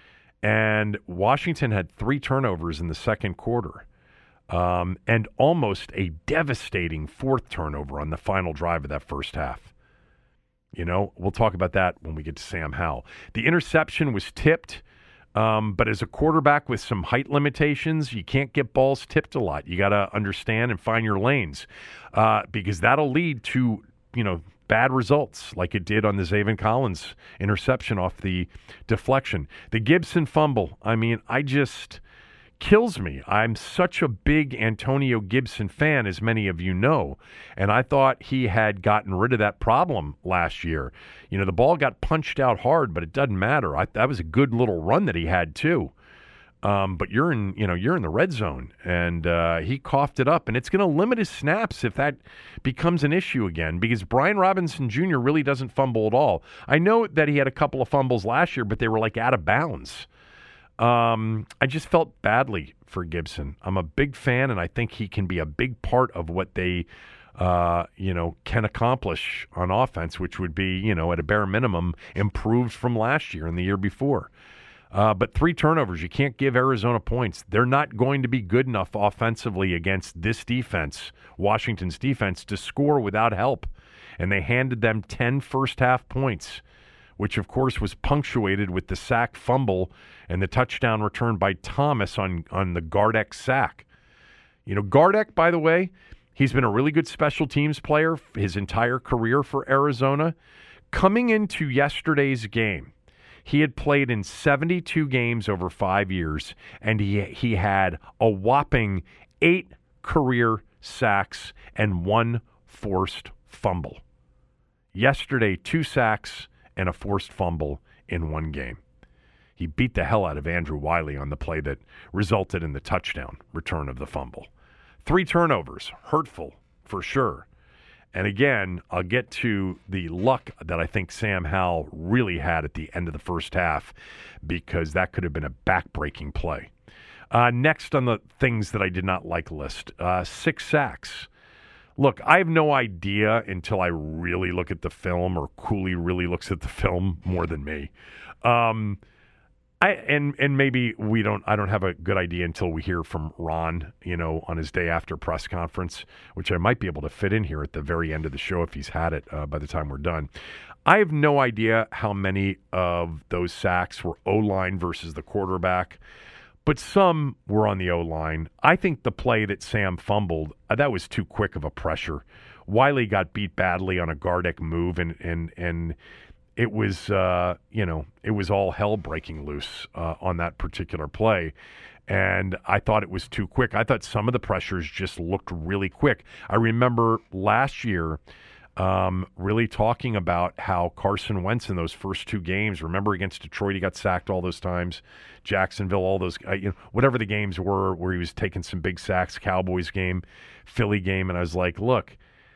And Washington had three turnovers in the second quarter um, and almost a devastating fourth turnover on the final drive of that first half. You know, we'll talk about that when we get to Sam Howell. The interception was tipped, um, but as a quarterback with some height limitations, you can't get balls tipped a lot. You got to understand and find your lanes uh, because that'll lead to, you know, bad results like it did on the Zaven Collins interception off the deflection. The Gibson fumble, I mean, I just... kills me. I'm such a big Antonio Gibson fan, as many of you know, and I thought he had gotten rid of that problem last year. You know, the ball got punched out hard, but it doesn't matter. I, that was a good little run that he had too. Um, but you're in, you know, you're in the red zone, and uh, he coughed it up, and it's going to limit his snaps if that becomes an issue again, because Brian Robinson Junior really doesn't fumble at all. I know that he had a couple of fumbles last year, but they were like out of bounds. Um, I just felt badly for Gibson. I'm a big fan, and I think he can be a big part of what they, uh, you know, can accomplish on offense, which would be, you know, at a bare minimum, improved from last year and the year before. Uh, but three turnovers, you can't give Arizona points. They're not going to be good enough offensively against this defense, Washington's defense, to score without help. And they handed them ten first-half points, which, of course, was punctuated with the sack fumble and the touchdown return by Thomas on, on the Gardeck sack. You know, Gardeck, by the way, he's been a really good special teams player his entire career for Arizona. Coming into yesterday's game, he had played in seventy-two games over five years, and he he had a whopping eight career sacks and one forced fumble. Yesterday, two sacks and a forced fumble in one game. He beat the hell out of Andrew Wiley on the play that resulted in the touchdown return of the fumble. Three turnovers, hurtful for sure. And again, I'll get to the luck that I think Sam Howell really had at the end of the first half, because that could have been a back-breaking play. Uh, next on the things that I did not like list, uh, six sacks. Look, I have no idea until I really look at the film, or Cooley really looks at the film more than me. Um, I and and maybe we don't. I don't have a good idea until we hear from Ron, you know, on his day after press conference, which I might be able to fit in here at the very end of the show if he's had it uh, by the time we're done. I have no idea how many of those sacks were O-line versus the quarterback, but some were on the O-line. I think the play that Sam fumbled, uh, that was too quick of a pressure. Wiley got beat badly on a Gardeck move, and and and it was, uh, you know, it was all hell breaking loose uh, on that particular play. And I thought it was too quick. I thought some of the pressures just looked really quick. I remember last year um, really talking about how Carson Wentz in those first two games, remember against Detroit, he got sacked all those times, Jacksonville, all those, uh, you know, whatever the games were where he was taking some big sacks, Cowboys game, Philly game. And I was like, look,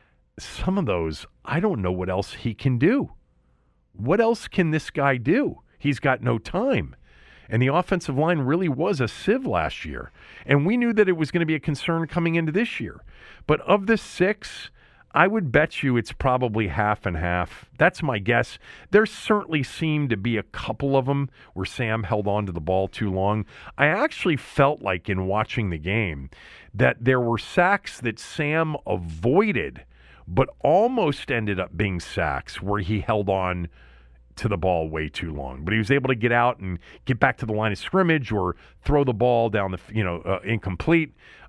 some of those, I don't know what else he can do. What else can this guy do? He's got no time. And the offensive line really was a sieve last year. And we knew that it was going to be a concern coming into this year. But of the six, I would bet you it's probably half and half. That's my guess. There certainly seemed to be a couple of them where Sam held on to the ball too long. I actually felt like in watching the game that there were sacks that Sam avoided, but almost ended up being sacks where he held on to the ball way too long. But he was able to get out and get back to the line of scrimmage or throw the ball down the, you know, uh, incomplete.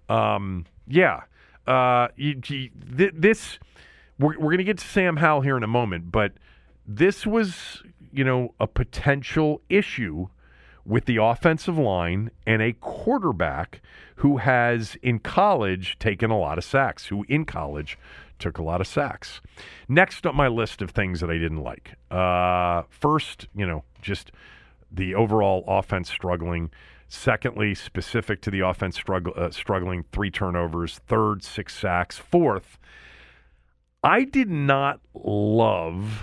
Um, yeah. Uh, you, you, th- this, we're, we're going to get to Sam Howell here in a moment, but this was, you know, a potential issue with the offensive line and a quarterback who has in college taken a lot of sacks, who in college took a lot of sacks. Next on my list of things that I didn't like. Uh, first, you know, just the overall offense struggling. Secondly, specific to the offense struggle, uh, struggling, three turnovers. Third, six sacks. Fourth, I did not love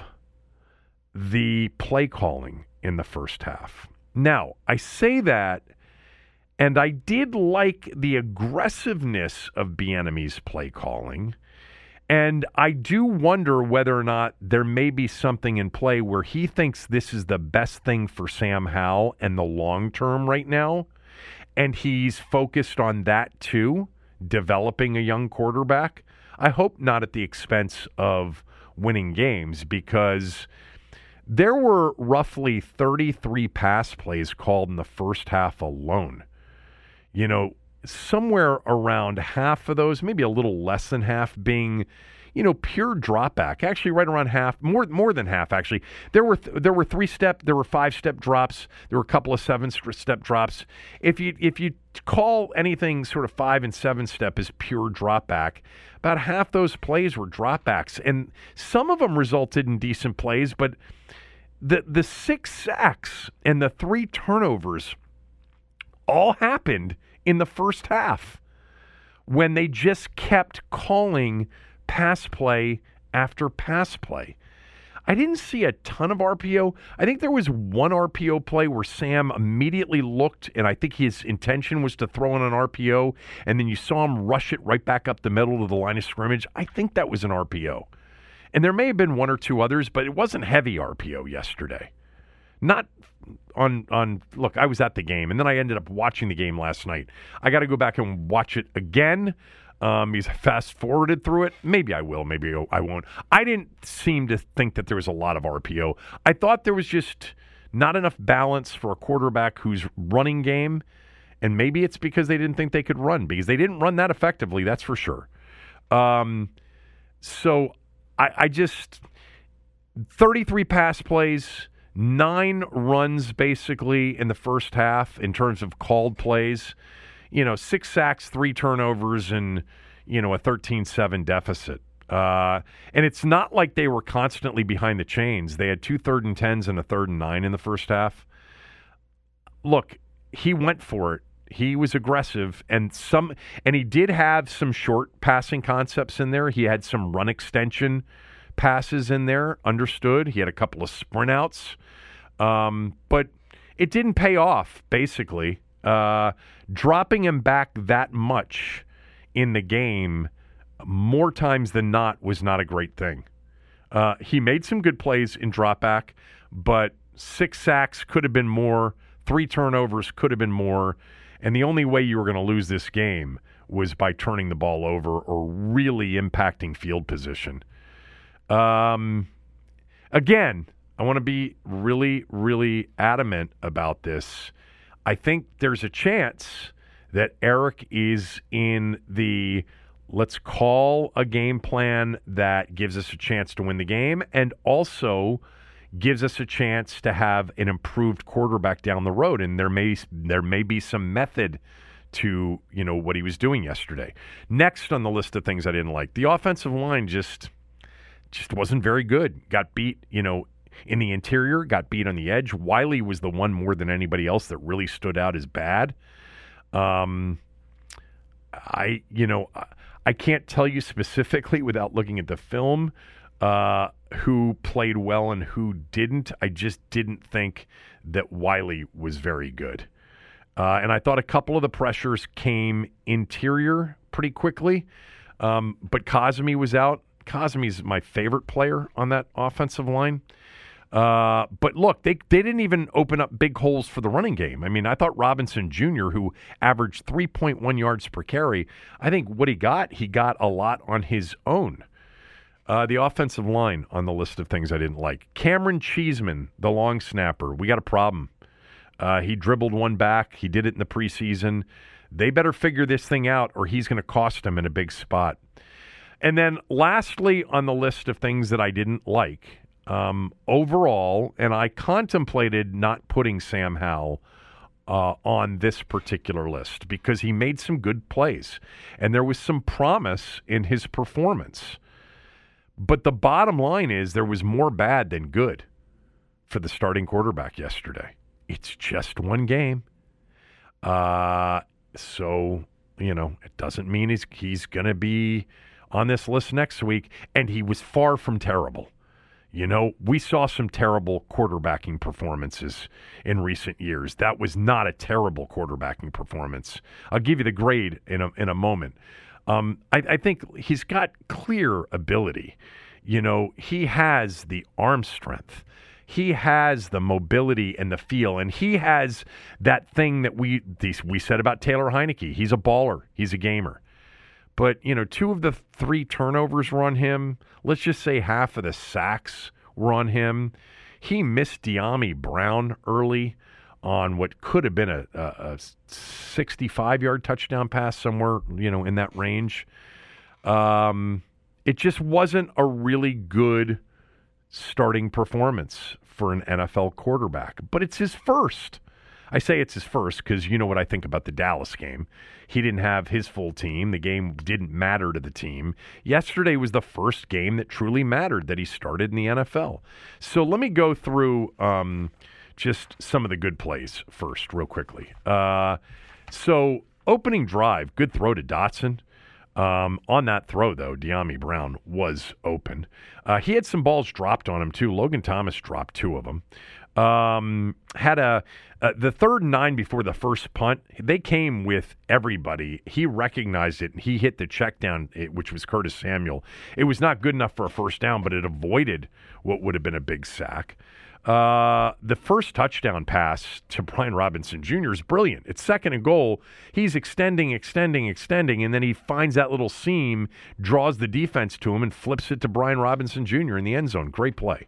the play calling in the first half. Now, I say that, and I did like the aggressiveness of Bieniemy's play calling. And I do wonder whether or not there may be something in play where he thinks this is the best thing for Sam Howell and the long term right now. And he's focused on that too, developing a young quarterback. I hope not at the expense of winning games because there were roughly thirty-three pass plays called in the first half alone. You know, somewhere around half of those, maybe a little less than half, being, you know, pure drop back. Actually, right around half, more more than half. Actually, there were th- there were three step, there were five step drops, there were a couple of seven step drops. If you if you call anything sort of five and seven step as pure drop back, about half those plays were drop backs, and some of them resulted in decent plays. But the the six sacks and the three turnovers all happened in the first half when they just kept calling pass play after pass play. I didn't see a ton of R P O. I think there was one R P O play where Sam immediately looked, and I think his intention was to throw in an R P O, and then you saw him rush it right back up the middle to the line of scrimmage. I think that was an R P O. And there may have been one or two others, but it wasn't heavy R P O yesterday. Not on, on look, I was at the game, and then I ended up watching the game last night. I got to go back and watch it again. Um, he's fast-forwarded through it. Maybe I will, maybe I won't. I didn't seem to think that there was a lot of R P O. I thought there was just not enough balance for a quarterback whose running game, and maybe it's because they didn't think they could run, because they didn't run that effectively, that's for sure. Um, so I, I just, thirty-three pass plays, nine runs basically in the first half in terms of called plays. You know, six sacks, three turnovers, and, you know, a thirteen seven deficit. Uh, and it's not like they were constantly behind the chains. They had two third and tens and a third and nine in the first half. Look, he went for it. He was aggressive, and some, and he did have some short passing concepts in there. He had some run extension passes in there, understood. He had a couple of sprint outs. Um, but it didn't pay off, basically. Uh, dropping him back that much in the game more times than not was not a great thing. Uh, he made some good plays in drop back, but six sacks could have been more, three turnovers could have been more, and the only way you were going to lose this game was by turning the ball over or really impacting field position. Um, again, I want to be really, really adamant about this. I think there's a chance that Eric is in the let's call a game plan that gives us a chance to win the game and also gives us a chance to have an improved quarterback down the road. And there may there may be some method to, you know, what he was doing yesterday. Next on the list of things I didn't like, the offensive line just just wasn't very good. Got beat, you know, in the interior, got beat on the edge. Wiley was the one more than anybody else that really stood out as bad. Um, I, you know, I can't tell you specifically without looking at the film uh, who played well and who didn't. I just didn't think that Wiley was very good. Uh, and I thought a couple of the pressures came interior pretty quickly. Um, but Cosmi was out. Cosmi's my favorite player on that offensive line. Uh, but look, they they didn't even open up big holes for the running game. I mean, I thought Robinson Junior, who averaged three point one yards per carry, I think what he got, he got a lot on his own. Uh, the offensive line on the list of things I didn't like. Cameron Cheeseman, the long snapper, we got a problem. Uh, he dribbled one back. He did it in the preseason. They better figure this thing out or he's going to cost them in a big spot. And then lastly on the list of things that I didn't like, Um, overall, and I contemplated not putting Sam Howell uh, on this particular list because he made some good plays and there was some promise in his performance. But the bottom line is there was more bad than good for the starting quarterback yesterday. It's just one game. Uh, so, you know, it doesn't mean he's, he's going to be on this list next week, and he was far from terrible. You know, we saw some terrible quarterbacking performances in recent years. That was not a terrible quarterbacking performance. I'll give you the grade in a in a moment. Um, I, I think he's got clear ability. You know, he has the arm strength. He has the mobility and the feel, and he has that thing that we we said about Taylor Heineke. He's a baller. He's a gamer. But, you know, two of the three turnovers were on him. Let's just say half of the sacks were on him. He missed Dyami Brown early on what could have been a, a, a sixty-five-yard touchdown pass somewhere, you know, in that range. Um, it just wasn't a really good starting performance for an N F L quarterback. But it's his first. I say it's his first because you know what I think about the Dallas game. He didn't have his full team. The game didn't matter to the team. Yesterday was the first game that truly mattered that he started in the N F L. So let me go through um, just some of the good plays first real quickly. Uh, so opening drive, good throw to Dotson. Um, on that throw, though, Dyami Brown was open. Uh, he had some balls dropped on him, too. Logan Thomas dropped two of them. Um, had a uh, the third and nine before the first punt. They came with everybody. He recognized it, and he hit the check down, which was Curtis Samuel. It was not good enough for a first down, but it avoided what would have been a big sack. Uh, the first touchdown pass to Brian Robinson Junior is brilliant. It's second and goal. He's extending, extending, extending, and then he finds that little seam, draws the defense to him, and flips it to Brian Robinson Junior in the end zone. Great play.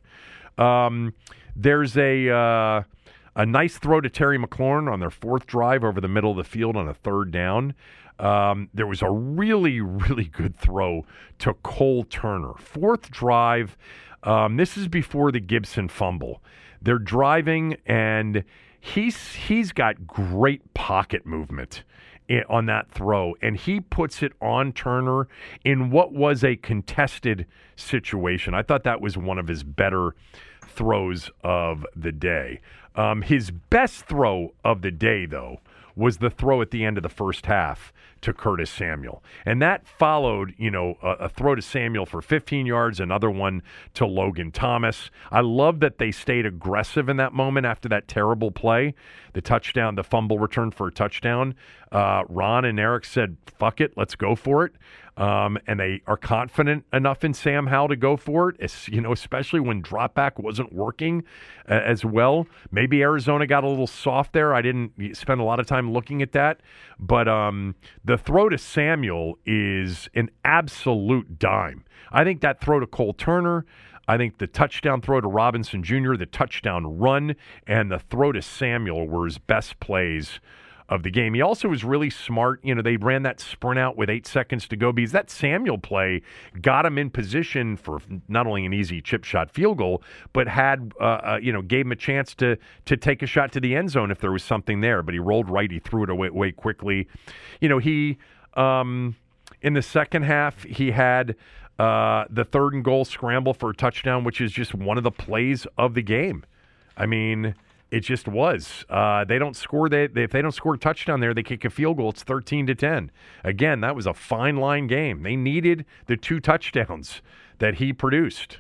Um, there's a uh, a nice throw to Terry McLaurin on their fourth drive over the middle of the field on a third down. Um, there was a really, really good throw to Cole Turner. Fourth drive. Um, this is before the Gibson fumble. They're driving, and he's he's got great pocket movement in, on that throw, and he puts it on Turner in what was a contested situation. I thought that was one of his better throws of the day. Um, his best throw of the day, though, was the throw at the end of the first half to Curtis Samuel. And that followed, you know, a, a throw to Samuel for fifteen yards, another one to Logan Thomas. I love that they stayed aggressive in that moment after that terrible play, the touchdown, the fumble return for a touchdown. Uh, Ron and Eric said, fuck it, let's go for it. Um, and they are confident enough in Sam Howell to go for it, as, you know, especially when drop back wasn't working uh, as well. Maybe Arizona got a little soft there. I didn't spend a lot of time looking at that. But um, the throw to Samuel is an absolute dime. I think that throw to Cole Turner, I think the touchdown throw to Robinson Junior, the touchdown run, and the throw to Samuel were his best plays of the game. He also was really smart. You know, they ran that sprint out with eight seconds to go because that Samuel play got him in position for not only an easy chip shot field goal, but had, uh, uh, you know, gave him a chance to to take a shot to the end zone if there was something there. But he rolled right. He threw it away, away quickly. You know, he, um, in the second half, he had uh, the third and goal scramble for a touchdown, which is just one of the plays of the game. I mean, it just was. Uh, they don't score. They, they if they don't score a touchdown there, they kick a field goal. It's thirteen to ten. Again, that was a fine line game. They needed the two touchdowns that he produced.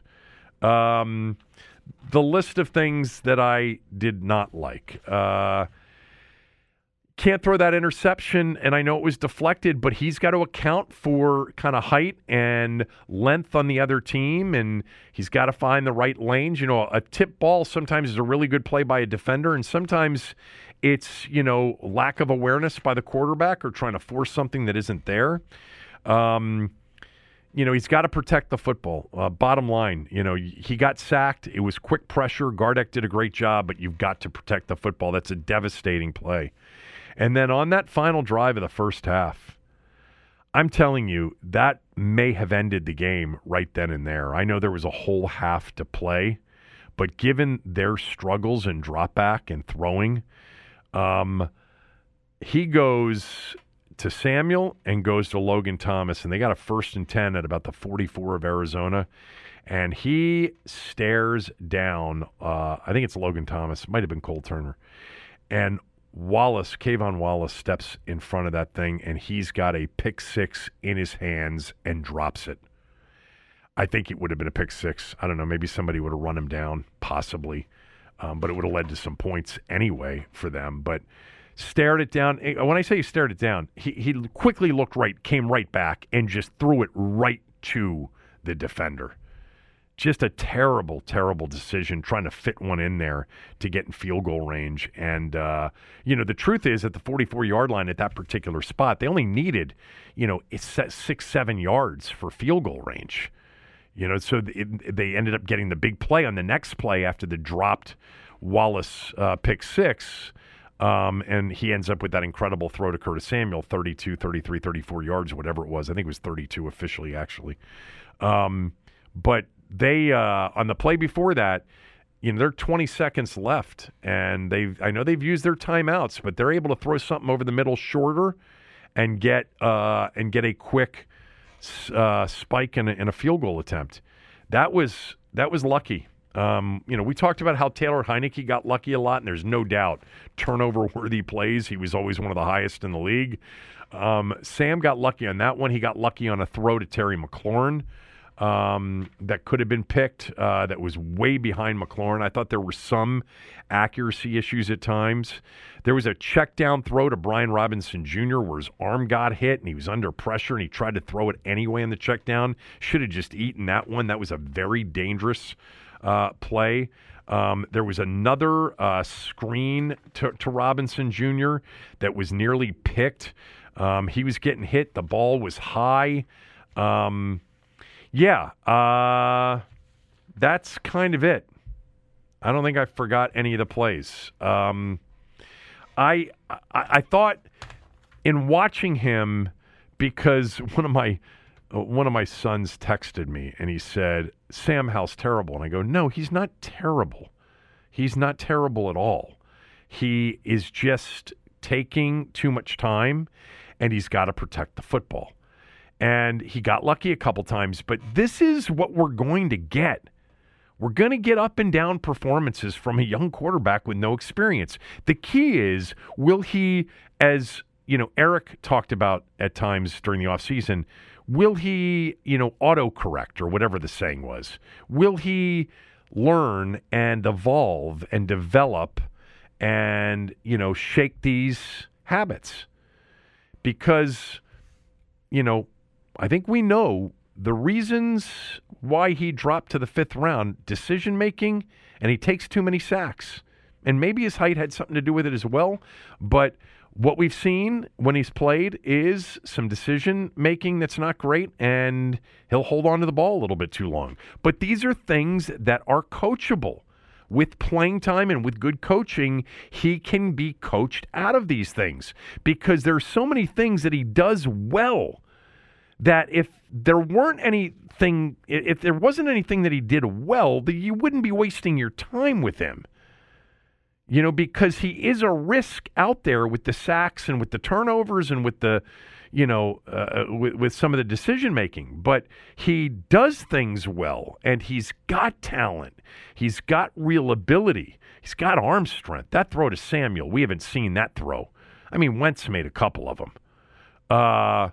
Um, the list of things that I did not like. Uh, can't throw that interception, and I know it was deflected, but he's got to account for kind of height and length on the other team, and he's got to find the right lanes. You know, a tip ball sometimes is a really good play by a defender, and sometimes it's, you know, lack of awareness by the quarterback or trying to force something that isn't there. Um, you know, he's got to protect the football. Uh, bottom line, you know, he got sacked. It was quick pressure. Gardeck did a great job, but you've got to protect the football. That's a devastating play. And then on that final drive of the first half, I'm telling you, that may have ended the game right then and there. I know there was a whole half to play, but given their struggles in drop back and throwing, um, he goes to Samuel and goes to Logan Thomas, and they got a first and ten at about the forty-four of Arizona, and he stares down, uh, I think it's Logan Thomas, it might have been Cole Turner, and Wallace, Kayvon Wallace steps in front of that thing, and he's got a pick six in his hands and drops it. I think it would have been a pick six. I don't know. Maybe somebody would have run him down, possibly. Um, but it would have led to some points anyway for them. But stared it down. When I say he stared it down, he, he quickly looked right, came right back, and just threw it right to the defender. just a terrible, terrible decision trying to fit one in there to get in field goal range. And, uh, you know, the truth is at the forty-four-yard line at that particular spot, they only needed, you know, six, seven yards for field goal range. You know, so it, they ended up getting the big play on the next play after the dropped Wallace uh, pick six. Um, and he ends up with that incredible throw to Curtis Samuel, thirty-two, thirty-three, thirty-four yards, whatever it was. I think it was thirty-two officially, actually. Um, but they, uh, on the play before that, you know, there are twenty seconds left, and they've, I know they've used their timeouts, but they're able to throw something over the middle shorter and get, uh, and get a quick uh, spike in a, in a field goal attempt. That was, that was lucky. Um, you know, we talked about how Taylor Heineke got lucky a lot, and there's no doubt turnover-worthy plays. He was always one of the highest in the league. Um, Sam got lucky on that one. He got lucky on a throw to Terry McLaurin um, that could have been picked, uh, that was way behind McLaurin. I thought there were some accuracy issues at times. There was a check-down throw to Brian Robinson Junior where his arm got hit, and he was under pressure, and he tried to throw it anyway in the check-down. Should have just eaten that one. That was a very dangerous Uh, play. Um, there was another uh, screen to, to Robinson Junior that was nearly picked. Um, he was getting hit. The ball was high. Um, yeah, uh, that's kind of it. I don't think I forgot any of the plays. Um, I, I I thought in watching him, because one of my One of my sons texted me, and he said, Sam Howell's terrible. And I go, no, he's not terrible. He's not terrible at all. He is just taking too much time, and he's got to protect the football. And he got lucky a couple times, but this is what we're going to get. We're going to get up and down performances from a young quarterback with no experience. The key is, will he, as you know, Eric talked about at times during the offseason, will he, you know, autocorrect or whatever the saying was? Will he learn and evolve and develop and, you know, shake these habits? Because, you know, I think we know the reasons why he dropped to the fifth round: decision making, and he takes too many sacks. And maybe his height had something to do with it as well, but what we've seen when he's played is some decision-making that's not great, and he'll hold on to the ball a little bit too long. But these are things that are coachable. With playing time and with good coaching, he can be coached out of these things, because there's so many things that he does well that if there weren't anything, if there wasn't anything that he did well, that you wouldn't be wasting your time with him. You know, because he is a risk out there with the sacks and with the turnovers and with the, you know, uh, with, with some of the decision making. But he does things well, and he's got talent. He's got real ability. He's got arm strength. That throw to Samuel, we haven't seen that throw. I mean, Wentz made a couple of them. Uh,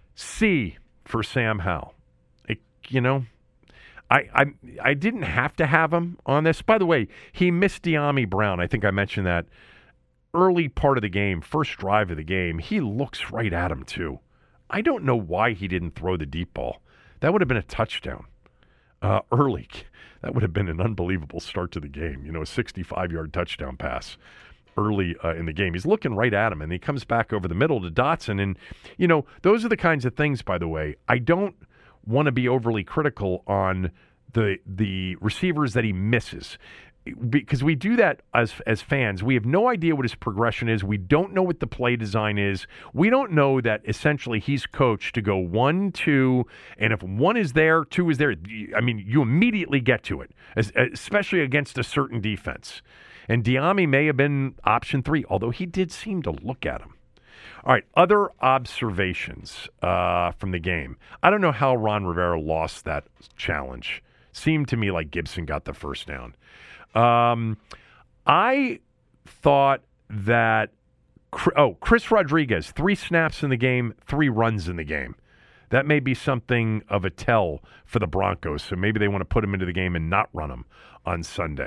C for Sam Howell. It, you know. I, I I didn't have to have him on this. By the way, he missed De'Ami Brown. I think I mentioned that early part of the game, first drive of the game. He looks right at him, too. I don't know why he didn't throw the deep ball. That would have been a touchdown uh, early. That would have been an unbelievable start to the game. You know, a sixty-five-yard touchdown pass early uh, in the game. He's looking right at him, and he comes back over the middle to Dotson. And, you know, those are the kinds of things, by the way, I don't want to be overly critical on the the receivers that he misses, because we do that as as fans. We have no idea what his progression is. We don't know what the play design is. We don't know that essentially he's coached to go one, two, and if one is there, two is there. I mean, you immediately get to it, especially against a certain defense. And De'Ami may have been option three, although he did seem to look at him. All right, other observations uh, from the game. I don't know how Ron Rivera lost that challenge. Seemed to me like Gibson got the first down. Um, I thought that, oh, Chris Rodriguez, three snaps in the game, three runs in the game. That may be something of a tell for the Broncos, so maybe they want to put him into the game and not run him on Sunday.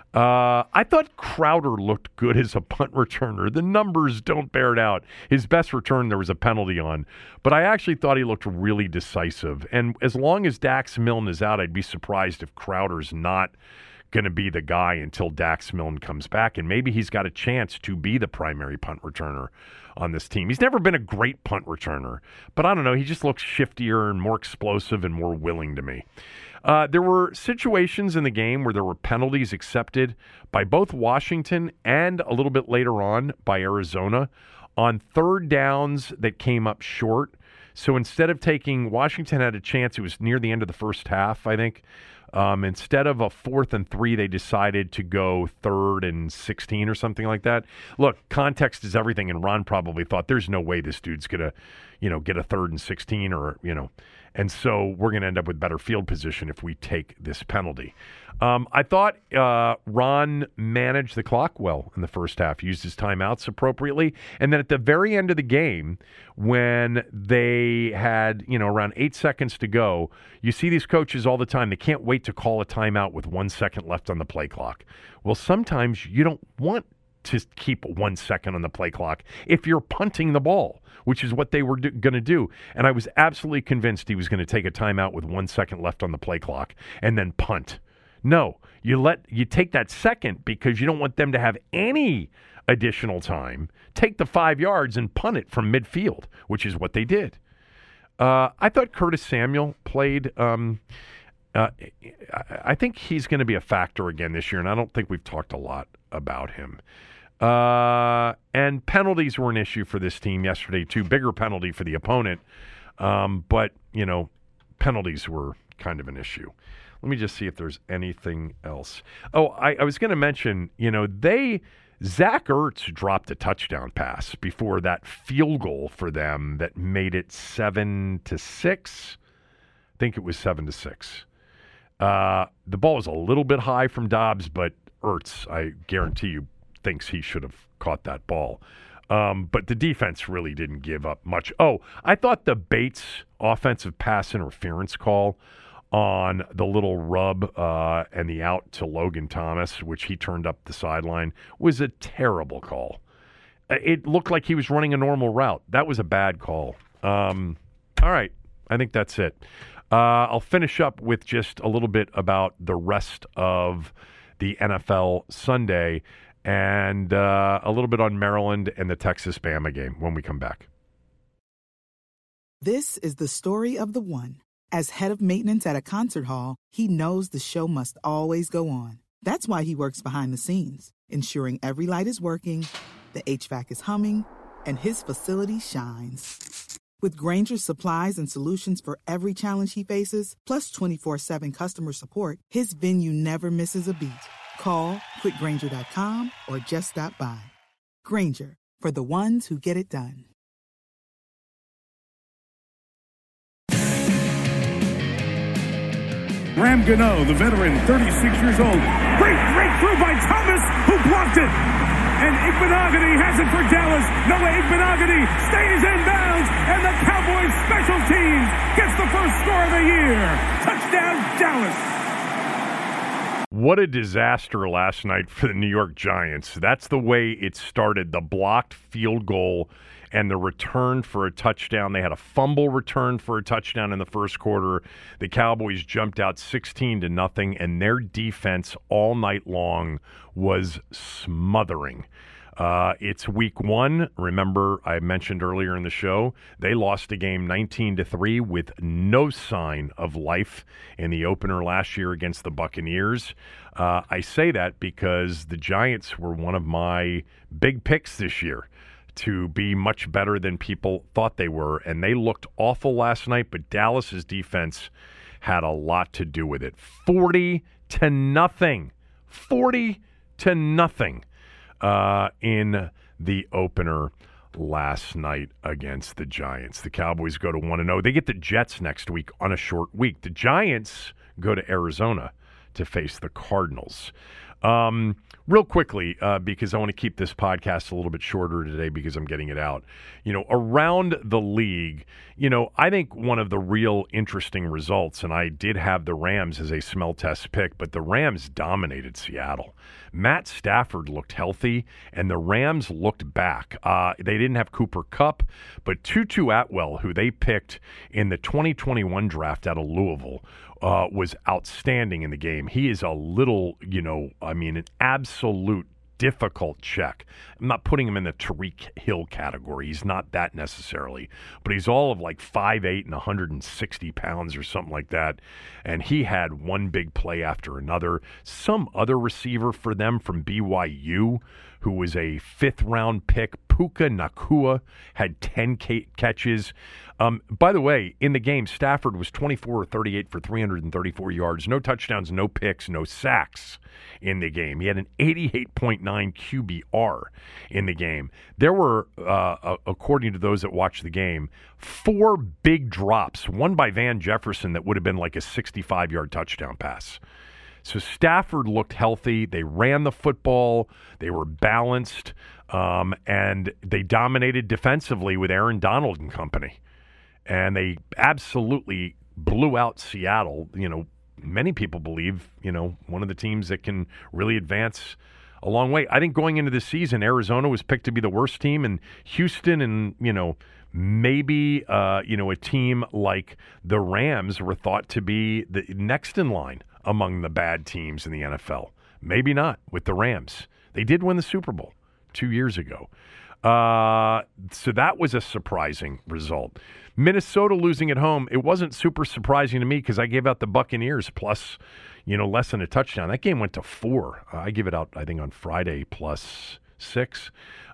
Uh, I thought Crowder looked good as a punt returner. The numbers don't bear it out. His best return, there was a penalty on. But I actually thought he looked really decisive. And as long as Dax Milne is out, I'd be surprised if Crowder's not going to be the guy until Dax Milne comes back. And maybe he's got a chance to be the primary punt returner on this team. He's never been a great punt returner. But I don't know. He just looks shiftier and more explosive and more willing to me. Uh, there were situations in the game where there were penalties accepted by both Washington and a little bit later on by Arizona on third downs that came up short. So instead of taking, Washington had a chance, it was near the end of the first half, I think. Um, instead of a fourth and three, they decided to go third and sixteen or something like that. Look, context is everything, and Ron probably thought there's no way this dude's going to, you know, get a third and sixteen or, you know. And so we're going to end up with better field position if we take this penalty. Um, I thought uh, Ron managed the clock well in the first half, used his timeouts appropriately. And then at the very end of the game, when they had, you know, around eight seconds to go, you see these coaches all the time. They can't wait to call a timeout with one second left on the play clock. Well, sometimes you don't want to keep one second on the play clock if you're punting the ball, which is what they were do- going to do. And I was absolutely convinced he was going to take a timeout with one second left on the play clock and then punt. No, you let you take that second because you don't want them to have any additional time. Take the five yards and punt it from midfield, which is what they did. Uh, I thought Curtis Samuel played. Um, uh, I think he's going to be a factor again this year, and I don't think we've talked a lot about him. Uh, and penalties were an issue for this team yesterday, too. Bigger penalty for the opponent. Um, but, you know, penalties were kind of an issue. Let me just see if there's anything else. Oh, I, I was going to mention, you know, they, Zach Ertz dropped a touchdown pass before that field goal for them that made it seven to six. I think it was seven to six. Uh, the ball was a little bit high from Dobbs, but Ertz, I guarantee you, thinks he should have caught that ball. Um, but the defense really didn't give up much. Oh, I thought the Bates offensive pass interference call on the little rub uh, and the out to Logan Thomas, which he turned up the sideline, was a terrible call. It looked like he was running a normal route. That was a bad call. Um, all right. I think that's it. Uh, I'll finish up with just a little bit about the rest of the N F L Sunday and uh, a little bit on Maryland and the Texas-Bama game when we come back. This is the story of the one. As head of maintenance at a concert hall, he knows the show must always go on. That's why he works behind the scenes, ensuring every light is working, the H V A C is humming, and his facility shines. With Grainger's supplies and solutions for every challenge he faces, plus twenty-four seven customer support, his venue never misses a beat. Call quick grainger dot com or just stop by. Grainger, for the ones who get it done. Ram Gano, the veteran, thirty-six years old. Great breakthrough by Thomas, who blocked it. And Igbenogany has it for Dallas. Noah Igbenogany stays in bounds, and the Cowboys special teams gets the first score of the year. Touchdown, Dallas. What a disaster last night for the New York Giants. That's the way it started. The blocked field goal and the return for a touchdown. They had a fumble return for a touchdown in the first quarter. The Cowboys jumped out sixteen to nothing, and their defense all night long was smothering. Uh, it's week one. Remember, I mentioned earlier in the show, they lost the game nineteen to three with no sign of life in the opener last year against the Buccaneers. Uh, I say that because the Giants were one of my big picks this year to be much better than people thought they were, and they looked awful last night, but Dallas's defense had a lot to do with it. forty to nothing. forty to nothing. Uh, in the opener last night against the Giants. The Cowboys go to one and oh. They get the Jets next week on a short week. The Giants go to Arizona to face the Cardinals. Um, real quickly, uh, because I want to keep this podcast a little bit shorter today because I'm getting it out. You know, around the league, you know, I think one of the real interesting results, and I did have the Rams as a smell test pick, but the Rams dominated Seattle. Matt Stafford looked healthy, and the Rams looked back. Uh, they didn't have Cooper Kupp, but Tutu Atwell, who they picked in the twenty twenty-one draft out of Louisville, uh, was outstanding in the game. He is a little, you know, I mean, an absolute difficult check. I'm not putting him in the Tyreek Hill category. He's not that necessarily, but he's all of like five eight and one hundred sixty pounds or something like that. And he had one big play after another. Some other receiver for them from B Y U, who was a fifth round pick, Puka Nacua, had ten ca- catches. Um, by the way, in the game, Stafford was twenty-four or thirty-eight for three hundred thirty-four yards, no touchdowns, no picks, no sacks in the game. He had an eighty-eight point nine Q B R in the game. There were, uh, according to those that watched the game, four big drops, one by Van Jefferson that would have been like a sixty-five-yard touchdown pass. So Stafford looked healthy. They ran the football. They were balanced, um, and they dominated defensively with Aaron Donald and company. And they absolutely blew out Seattle. You know, many people believe, you know, one of the teams that can really advance a long way. I think going into the season, Arizona was picked to be the worst team, and Houston and, you know, maybe, uh, you know, a team like the Rams were thought to be the next in line among the bad teams in the N F L. Maybe not with the Rams. They did win the Super Bowl two years ago. Uh, so that was a surprising result. Minnesota losing at home, it wasn't super surprising to me because I gave out the Buccaneers plus, you know, less than a touchdown. That game went to four. Uh, I give it out, I think, on Friday plus six.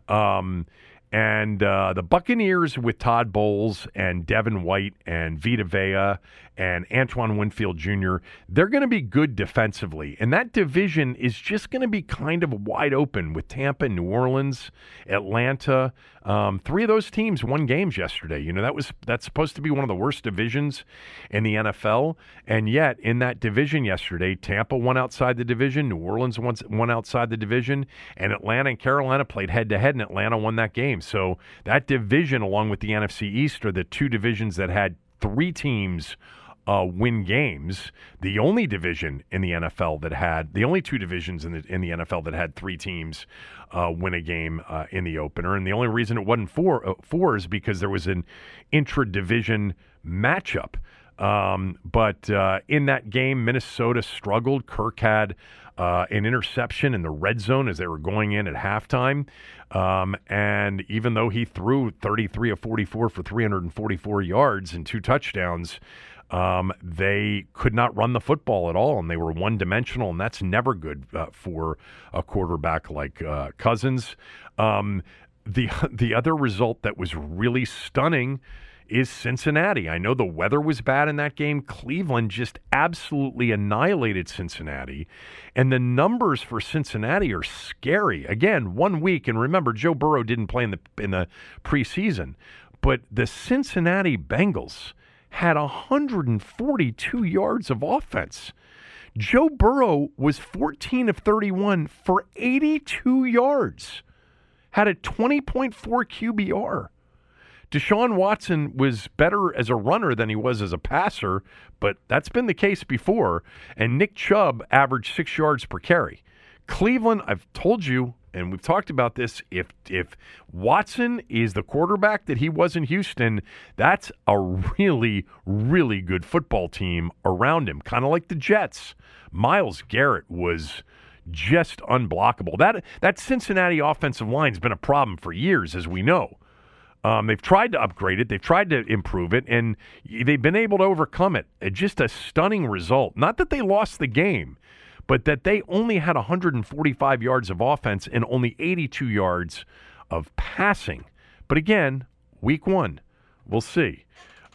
Um, and uh, the Buccaneers with Todd Bowles and Devin White and Vita Vea and Antoine Winfield Junior, they're going to be good defensively. And that division is just going to be kind of wide open with Tampa, New Orleans, Atlanta. Um, three of those teams won games yesterday. You know, that was that's supposed to be one of the worst divisions in the N F L. And yet, in that division yesterday, Tampa won outside the division, New Orleans won, won outside the division, and Atlanta and Carolina played head-to-head, and Atlanta won that game. So that division, along with the N F C East, are the two divisions that had three teams Uh, win games. The only division in the N F L that had the only two divisions in the in the N F L that had three teams uh, win a game uh, in the opener, and the only reason it wasn't four uh, four is because there was an intra-division matchup. Um, but uh, in that game, Minnesota struggled. Kirk had uh, an interception in the red zone as they were going in at halftime. Um, and even though he threw thirty-three of forty-four for three hundred forty-four yards and two touchdowns, Um, they could not run the football at all, and they were one-dimensional, and that's never good uh, for a quarterback like uh, Cousins. Um, the the other result that was really stunning is Cincinnati. I know the weather was bad in that game. Cleveland just absolutely annihilated Cincinnati, and the numbers for Cincinnati are scary. Again, one week, and remember, Joe Burrow didn't play in the in the preseason, but the Cincinnati Bengals had one hundred forty-two yards of offense. Joe Burrow was fourteen of thirty-one for eighty-two yards, had a twenty point four Q B R. Deshaun Watson was better as a runner than he was as a passer, but that's been the case before. And Nick Chubb averaged six yards per carry. Cleveland, I've told you, and we've talked about this, if if Watson is the quarterback that he was in Houston, that's a really, really good football team around him, kind of like the Jets. Myles Garrett was just unblockable. That that Cincinnati offensive line has been a problem for years, as we know. Um, they've tried to upgrade it. They've tried to improve it, and they've been able to overcome it. Just a stunning result. Not that they lost the game, but that they only had one hundred forty-five yards of offense and only eighty-two yards of passing. But again, week one, we'll see.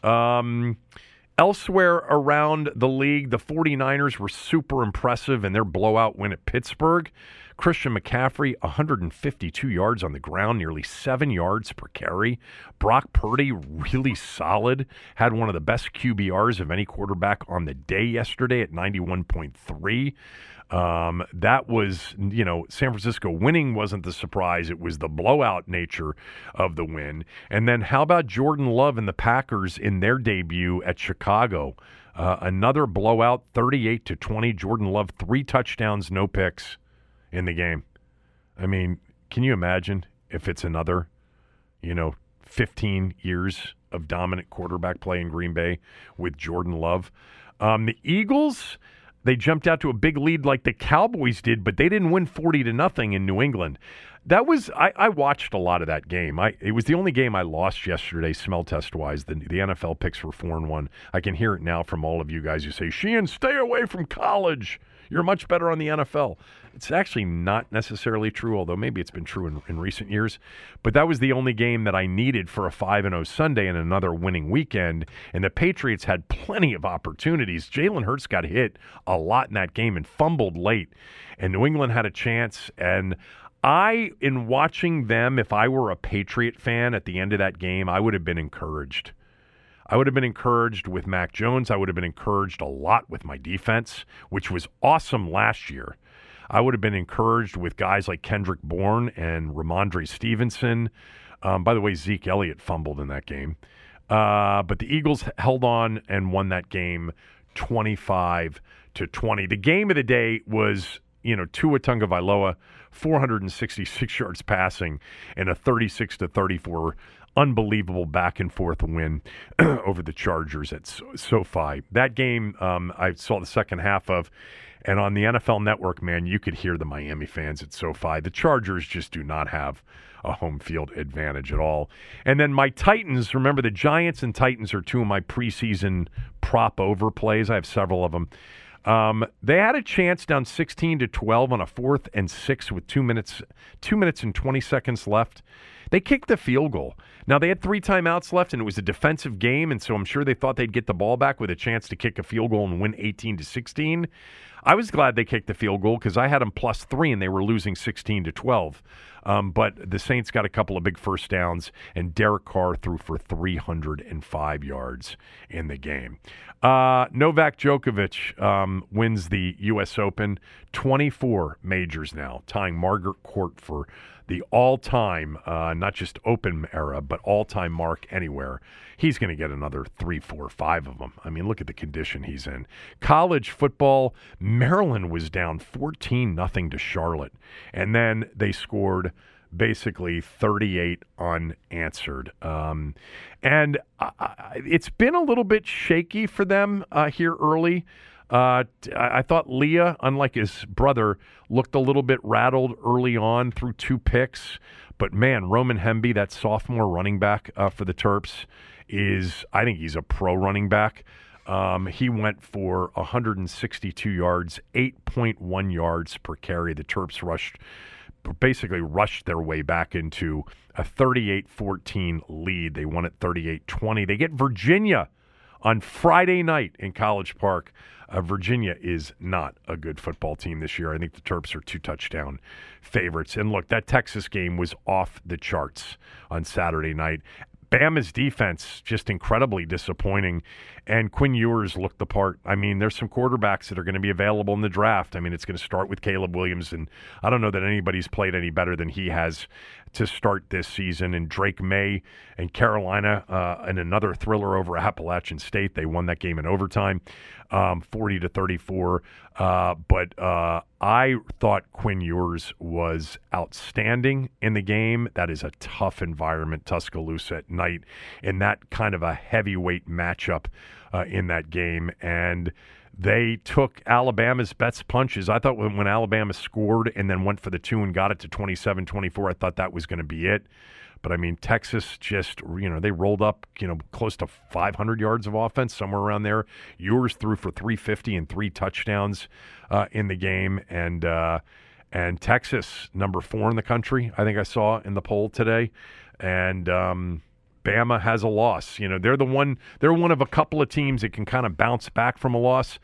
Um, elsewhere around the league, the 49ers were super impressive in their blowout win at Pittsburgh. Christian McCaffrey, one hundred fifty-two yards on the ground, nearly seven yards per carry. Brock Purdy, really solid, had one of the best Q B Rs of any quarterback on the day yesterday at ninety-one point three. Um, that was, you know, San Francisco winning wasn't the surprise. It was the blowout nature of the win. And then how about Jordan Love and the Packers in their debut at Chicago? Uh, another blowout, thirty-eight to twenty. Jordan Love, three touchdowns, no picks in the game. I mean, can you imagine if it's another, you know, fifteen years of dominant quarterback play in Green Bay with Jordan Love? Um, the Eagles, they jumped out to a big lead like the Cowboys did, but they didn't win forty to nothing in New England. That was I, I watched a lot of that game. I it was the only game I lost yesterday, smell test wise. The the N F L picks were four and one. I can hear it now from all of you guys who say, "Sheehan, stay away from college. You're much better on the N F L." It's actually not necessarily true, although maybe it's been true in, in recent years. But that was the only game that I needed for a five and oh Sunday and another winning weekend. And the Patriots had plenty of opportunities. Jalen Hurts got hit a lot in that game and fumbled late. And New England had a chance. And I, in watching them, if I were a Patriot fan at the end of that game, I would have been encouraged. I would have been encouraged with Mac Jones. I would have been encouraged a lot with my defense, which was awesome last year. I would have been encouraged with guys like Kendrick Bourne and Ramondre Stevenson. Um, by the way, Zeke Elliott fumbled in that game. Uh, but the Eagles held on and won that game twenty-five to twenty. The game of the day was, you know, Tua Tagovailoa, four hundred sixty-six yards passing and a thirty-six to thirty-four unbelievable back and forth win over the Chargers at SoFi. That game um, I saw the second half of, and on the N F L Network, man, you could hear the Miami fans at SoFi. The Chargers just do not have a home field advantage at all. And then my Titans, remember the Giants and Titans are two of my preseason prop over plays. I have several of them. Um, they had a chance down sixteen to twelve on a fourth and six with two minutes, two minutes and twenty seconds left. They kicked the field goal. Now, they had three timeouts left, and it was a defensive game, and so I'm sure they thought they'd get the ball back with a chance to kick a field goal and win eighteen to sixteen. I was glad they kicked the field goal because I had them plus three, and they were losing sixteen to twelve. Um, but the Saints got a couple of big first downs, and Derek Carr threw for three hundred five yards in the game. Uh, Novak Djokovic um, wins the U S Open, twenty-four majors now, tying Margaret Court for the all-time, uh, not just Open era, but all-time mark anywhere. He's going to get another three, four, five of them. I mean, look at the condition he's in. College football, Maryland was down fourteen nothing to Charlotte, and then they scored basically thirty-eight unanswered. Um, and I, I, it's been a little bit shaky for them uh, here early. Uh, I thought Leah, unlike his brother, looked a little bit rattled early on through two picks. But, man, Roman Hemby, that sophomore running back uh, for the Terps, is, I think he's a pro running back. Um, he went for one hundred sixty-two yards, eight point one yards per carry. The Terps rushed, basically rushed their way back into a thirty-eight fourteen lead. They won at thirty-eight twenty. They get Virginia on Friday night in College Park. Uh, Virginia is not a good football team this year. I think the Terps are two touchdown favorites. And look, that Texas game was off the charts on Saturday night. Bama's defense, just incredibly disappointing. And Quinn Ewers looked the part. I mean, there's some quarterbacks that are going to be available in the draft. I mean, it's going to start with Caleb Williams, and I don't know that anybody's played any better than he has to start this season. And Drake May and Carolina uh, and another thriller over Appalachian State. They won that game in overtime, um, forty to thirty-four. Uh, but uh, I thought Quinn Ewers was outstanding in the game. That is a tough environment, Tuscaloosa at night, in that kind of a heavyweight matchup uh, in that game. And they took Alabama's best punches. I thought when, when Alabama scored and then went for the two and got it to twenty-seven twenty-four, I thought that was going to be it. But, I mean, Texas just, you know, they rolled up, you know, close to five hundred yards of offense, somewhere around there. Ewers threw for three fifty and three touchdowns uh, in the game. And uh, and Texas, number four in the country, I think I saw in the poll today. And um, Bama has a loss. You know, they're the one, they're one of a couple of teams that can kind of bounce back from a loss.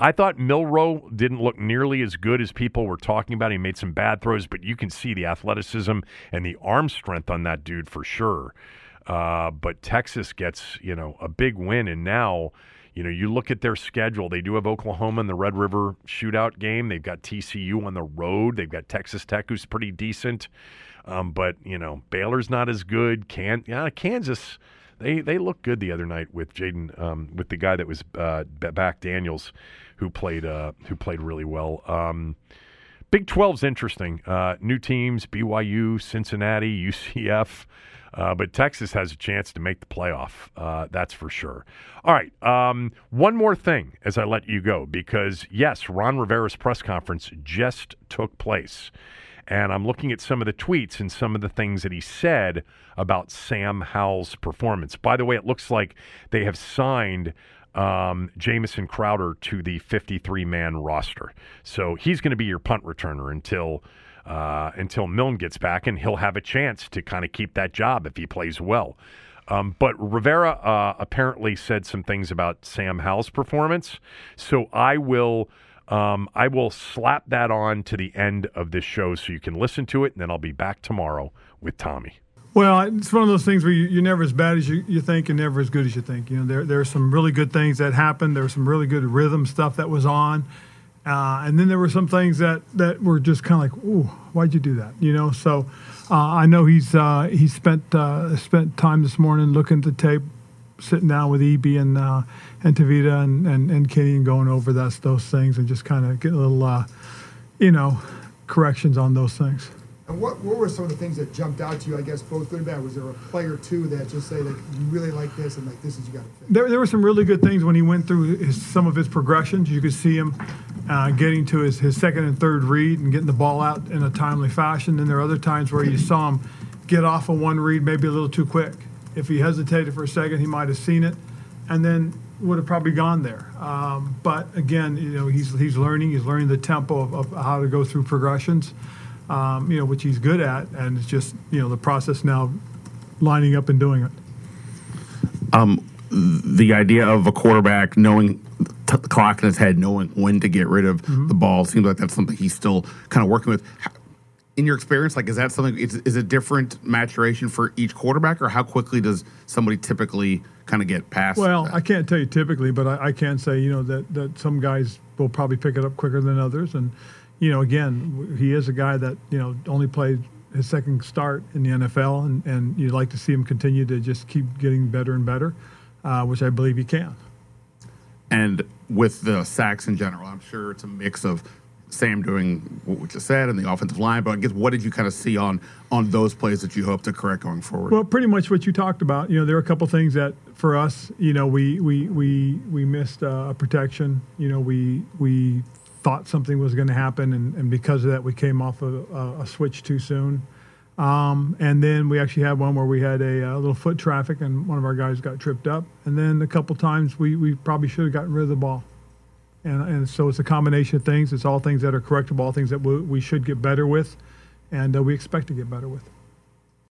I thought Milroe didn't look nearly as good as people were talking about. He made some bad throws, but you can see the athleticism and the arm strength on that dude for sure. Uh, but Texas gets, you know, a big win, and now, you know, you look at their schedule. They do have Oklahoma in the Red River shootout game. They've got T C U on the road. They've got Texas Tech, who's pretty decent. Um, but, you know, Baylor's not as good. Can, yeah, Kansas, they they look good the other night with Jaden, um, with the guy that was uh, back, Daniels, who played uh, who played really well. Um, Big twelve's interesting. Uh, new teams, B Y U, Cincinnati, U C F. Uh, but Texas has a chance to make the playoff. Uh, that's for sure. All right. Um, one more thing as I let you go, because, yes, Ron Rivera's press conference just took place. And I'm looking at some of the tweets and some of the things that he said about Sam Howell's performance. By the way, it looks like they have signed um, Jamison Crowder to the fifty-three man roster. So he's going to be your punt returner until uh, until Milne gets back, and he'll have a chance to kind of keep that job if he plays well. Um, but Rivera uh, apparently said some things about Sam Howell's performance. So I will um, I will slap that on to the end of this show so you can listen to it, and then I'll be back tomorrow with Tommy. Well, it's one of those things where you, you're never as bad as you, you think and never as good as you think. You know, there there are some really good things that happened. There was some really good rhythm stuff that was on. Uh, and then there were some things that, that were just kind of like, ooh, why'd you do that? You know, so uh, I know he's uh, he spent uh, spent time this morning looking at the tape, sitting down with E B and uh, and Tavita and, and, and Kenny and going over those, those things and just kind of getting a little, uh, you know, corrections on those things. And what, what were some of the things that jumped out to you, I guess, both good and bad? Was there a play or two that just say that you really like this and like this is you got to fix? There, there were some really good things when he went through his, some of his progressions. You could see him uh, getting to his, his second and third read and getting the ball out in a timely fashion. And there are other times where you saw him get off of one read maybe a little too quick. If he hesitated for a second, he might have seen it and then would have probably gone there. Um, but again, you know, he's he's learning. He's learning the tempo of, of how to go through progressions. Um, you know, which he's good at, and it's just, you know, the process now lining up and doing it. Um, the idea of a quarterback knowing t- the clock in his head, knowing when to get rid of mm-hmm. the ball, seems like that's something he's still kind of working with. In your experience, like, is that something, is, is it different maturation for each quarterback, or how quickly does somebody typically kind of get past Well, that? I can't tell you typically, but I, I can say, you know, that, that some guys will probably pick it up quicker than others, and you know, again, he is a guy that, you know, only played his second start in the N F L, and, and you'd like to see him continue to just keep getting better and better, uh, which I believe he can. And with the sacks in general, I'm sure it's a mix of Sam doing what we just said and the offensive line, but I guess what did you kind of see on on those plays that you hope to correct going forward? Well, pretty much what you talked about. You know, there are a couple things that for us, you know, we we we we missed uh, a protection. You know, we we. thought something was going to happen, and, and because of that, we came off a, a, a switch too soon. Um, and then we actually had one where we had a, a little foot traffic, and one of our guys got tripped up. And then a couple times we, we probably should have gotten rid of the ball. And, and so it's a combination of things. It's all things that are correctable, all things that we, we should get better with, and uh, we expect to get better with.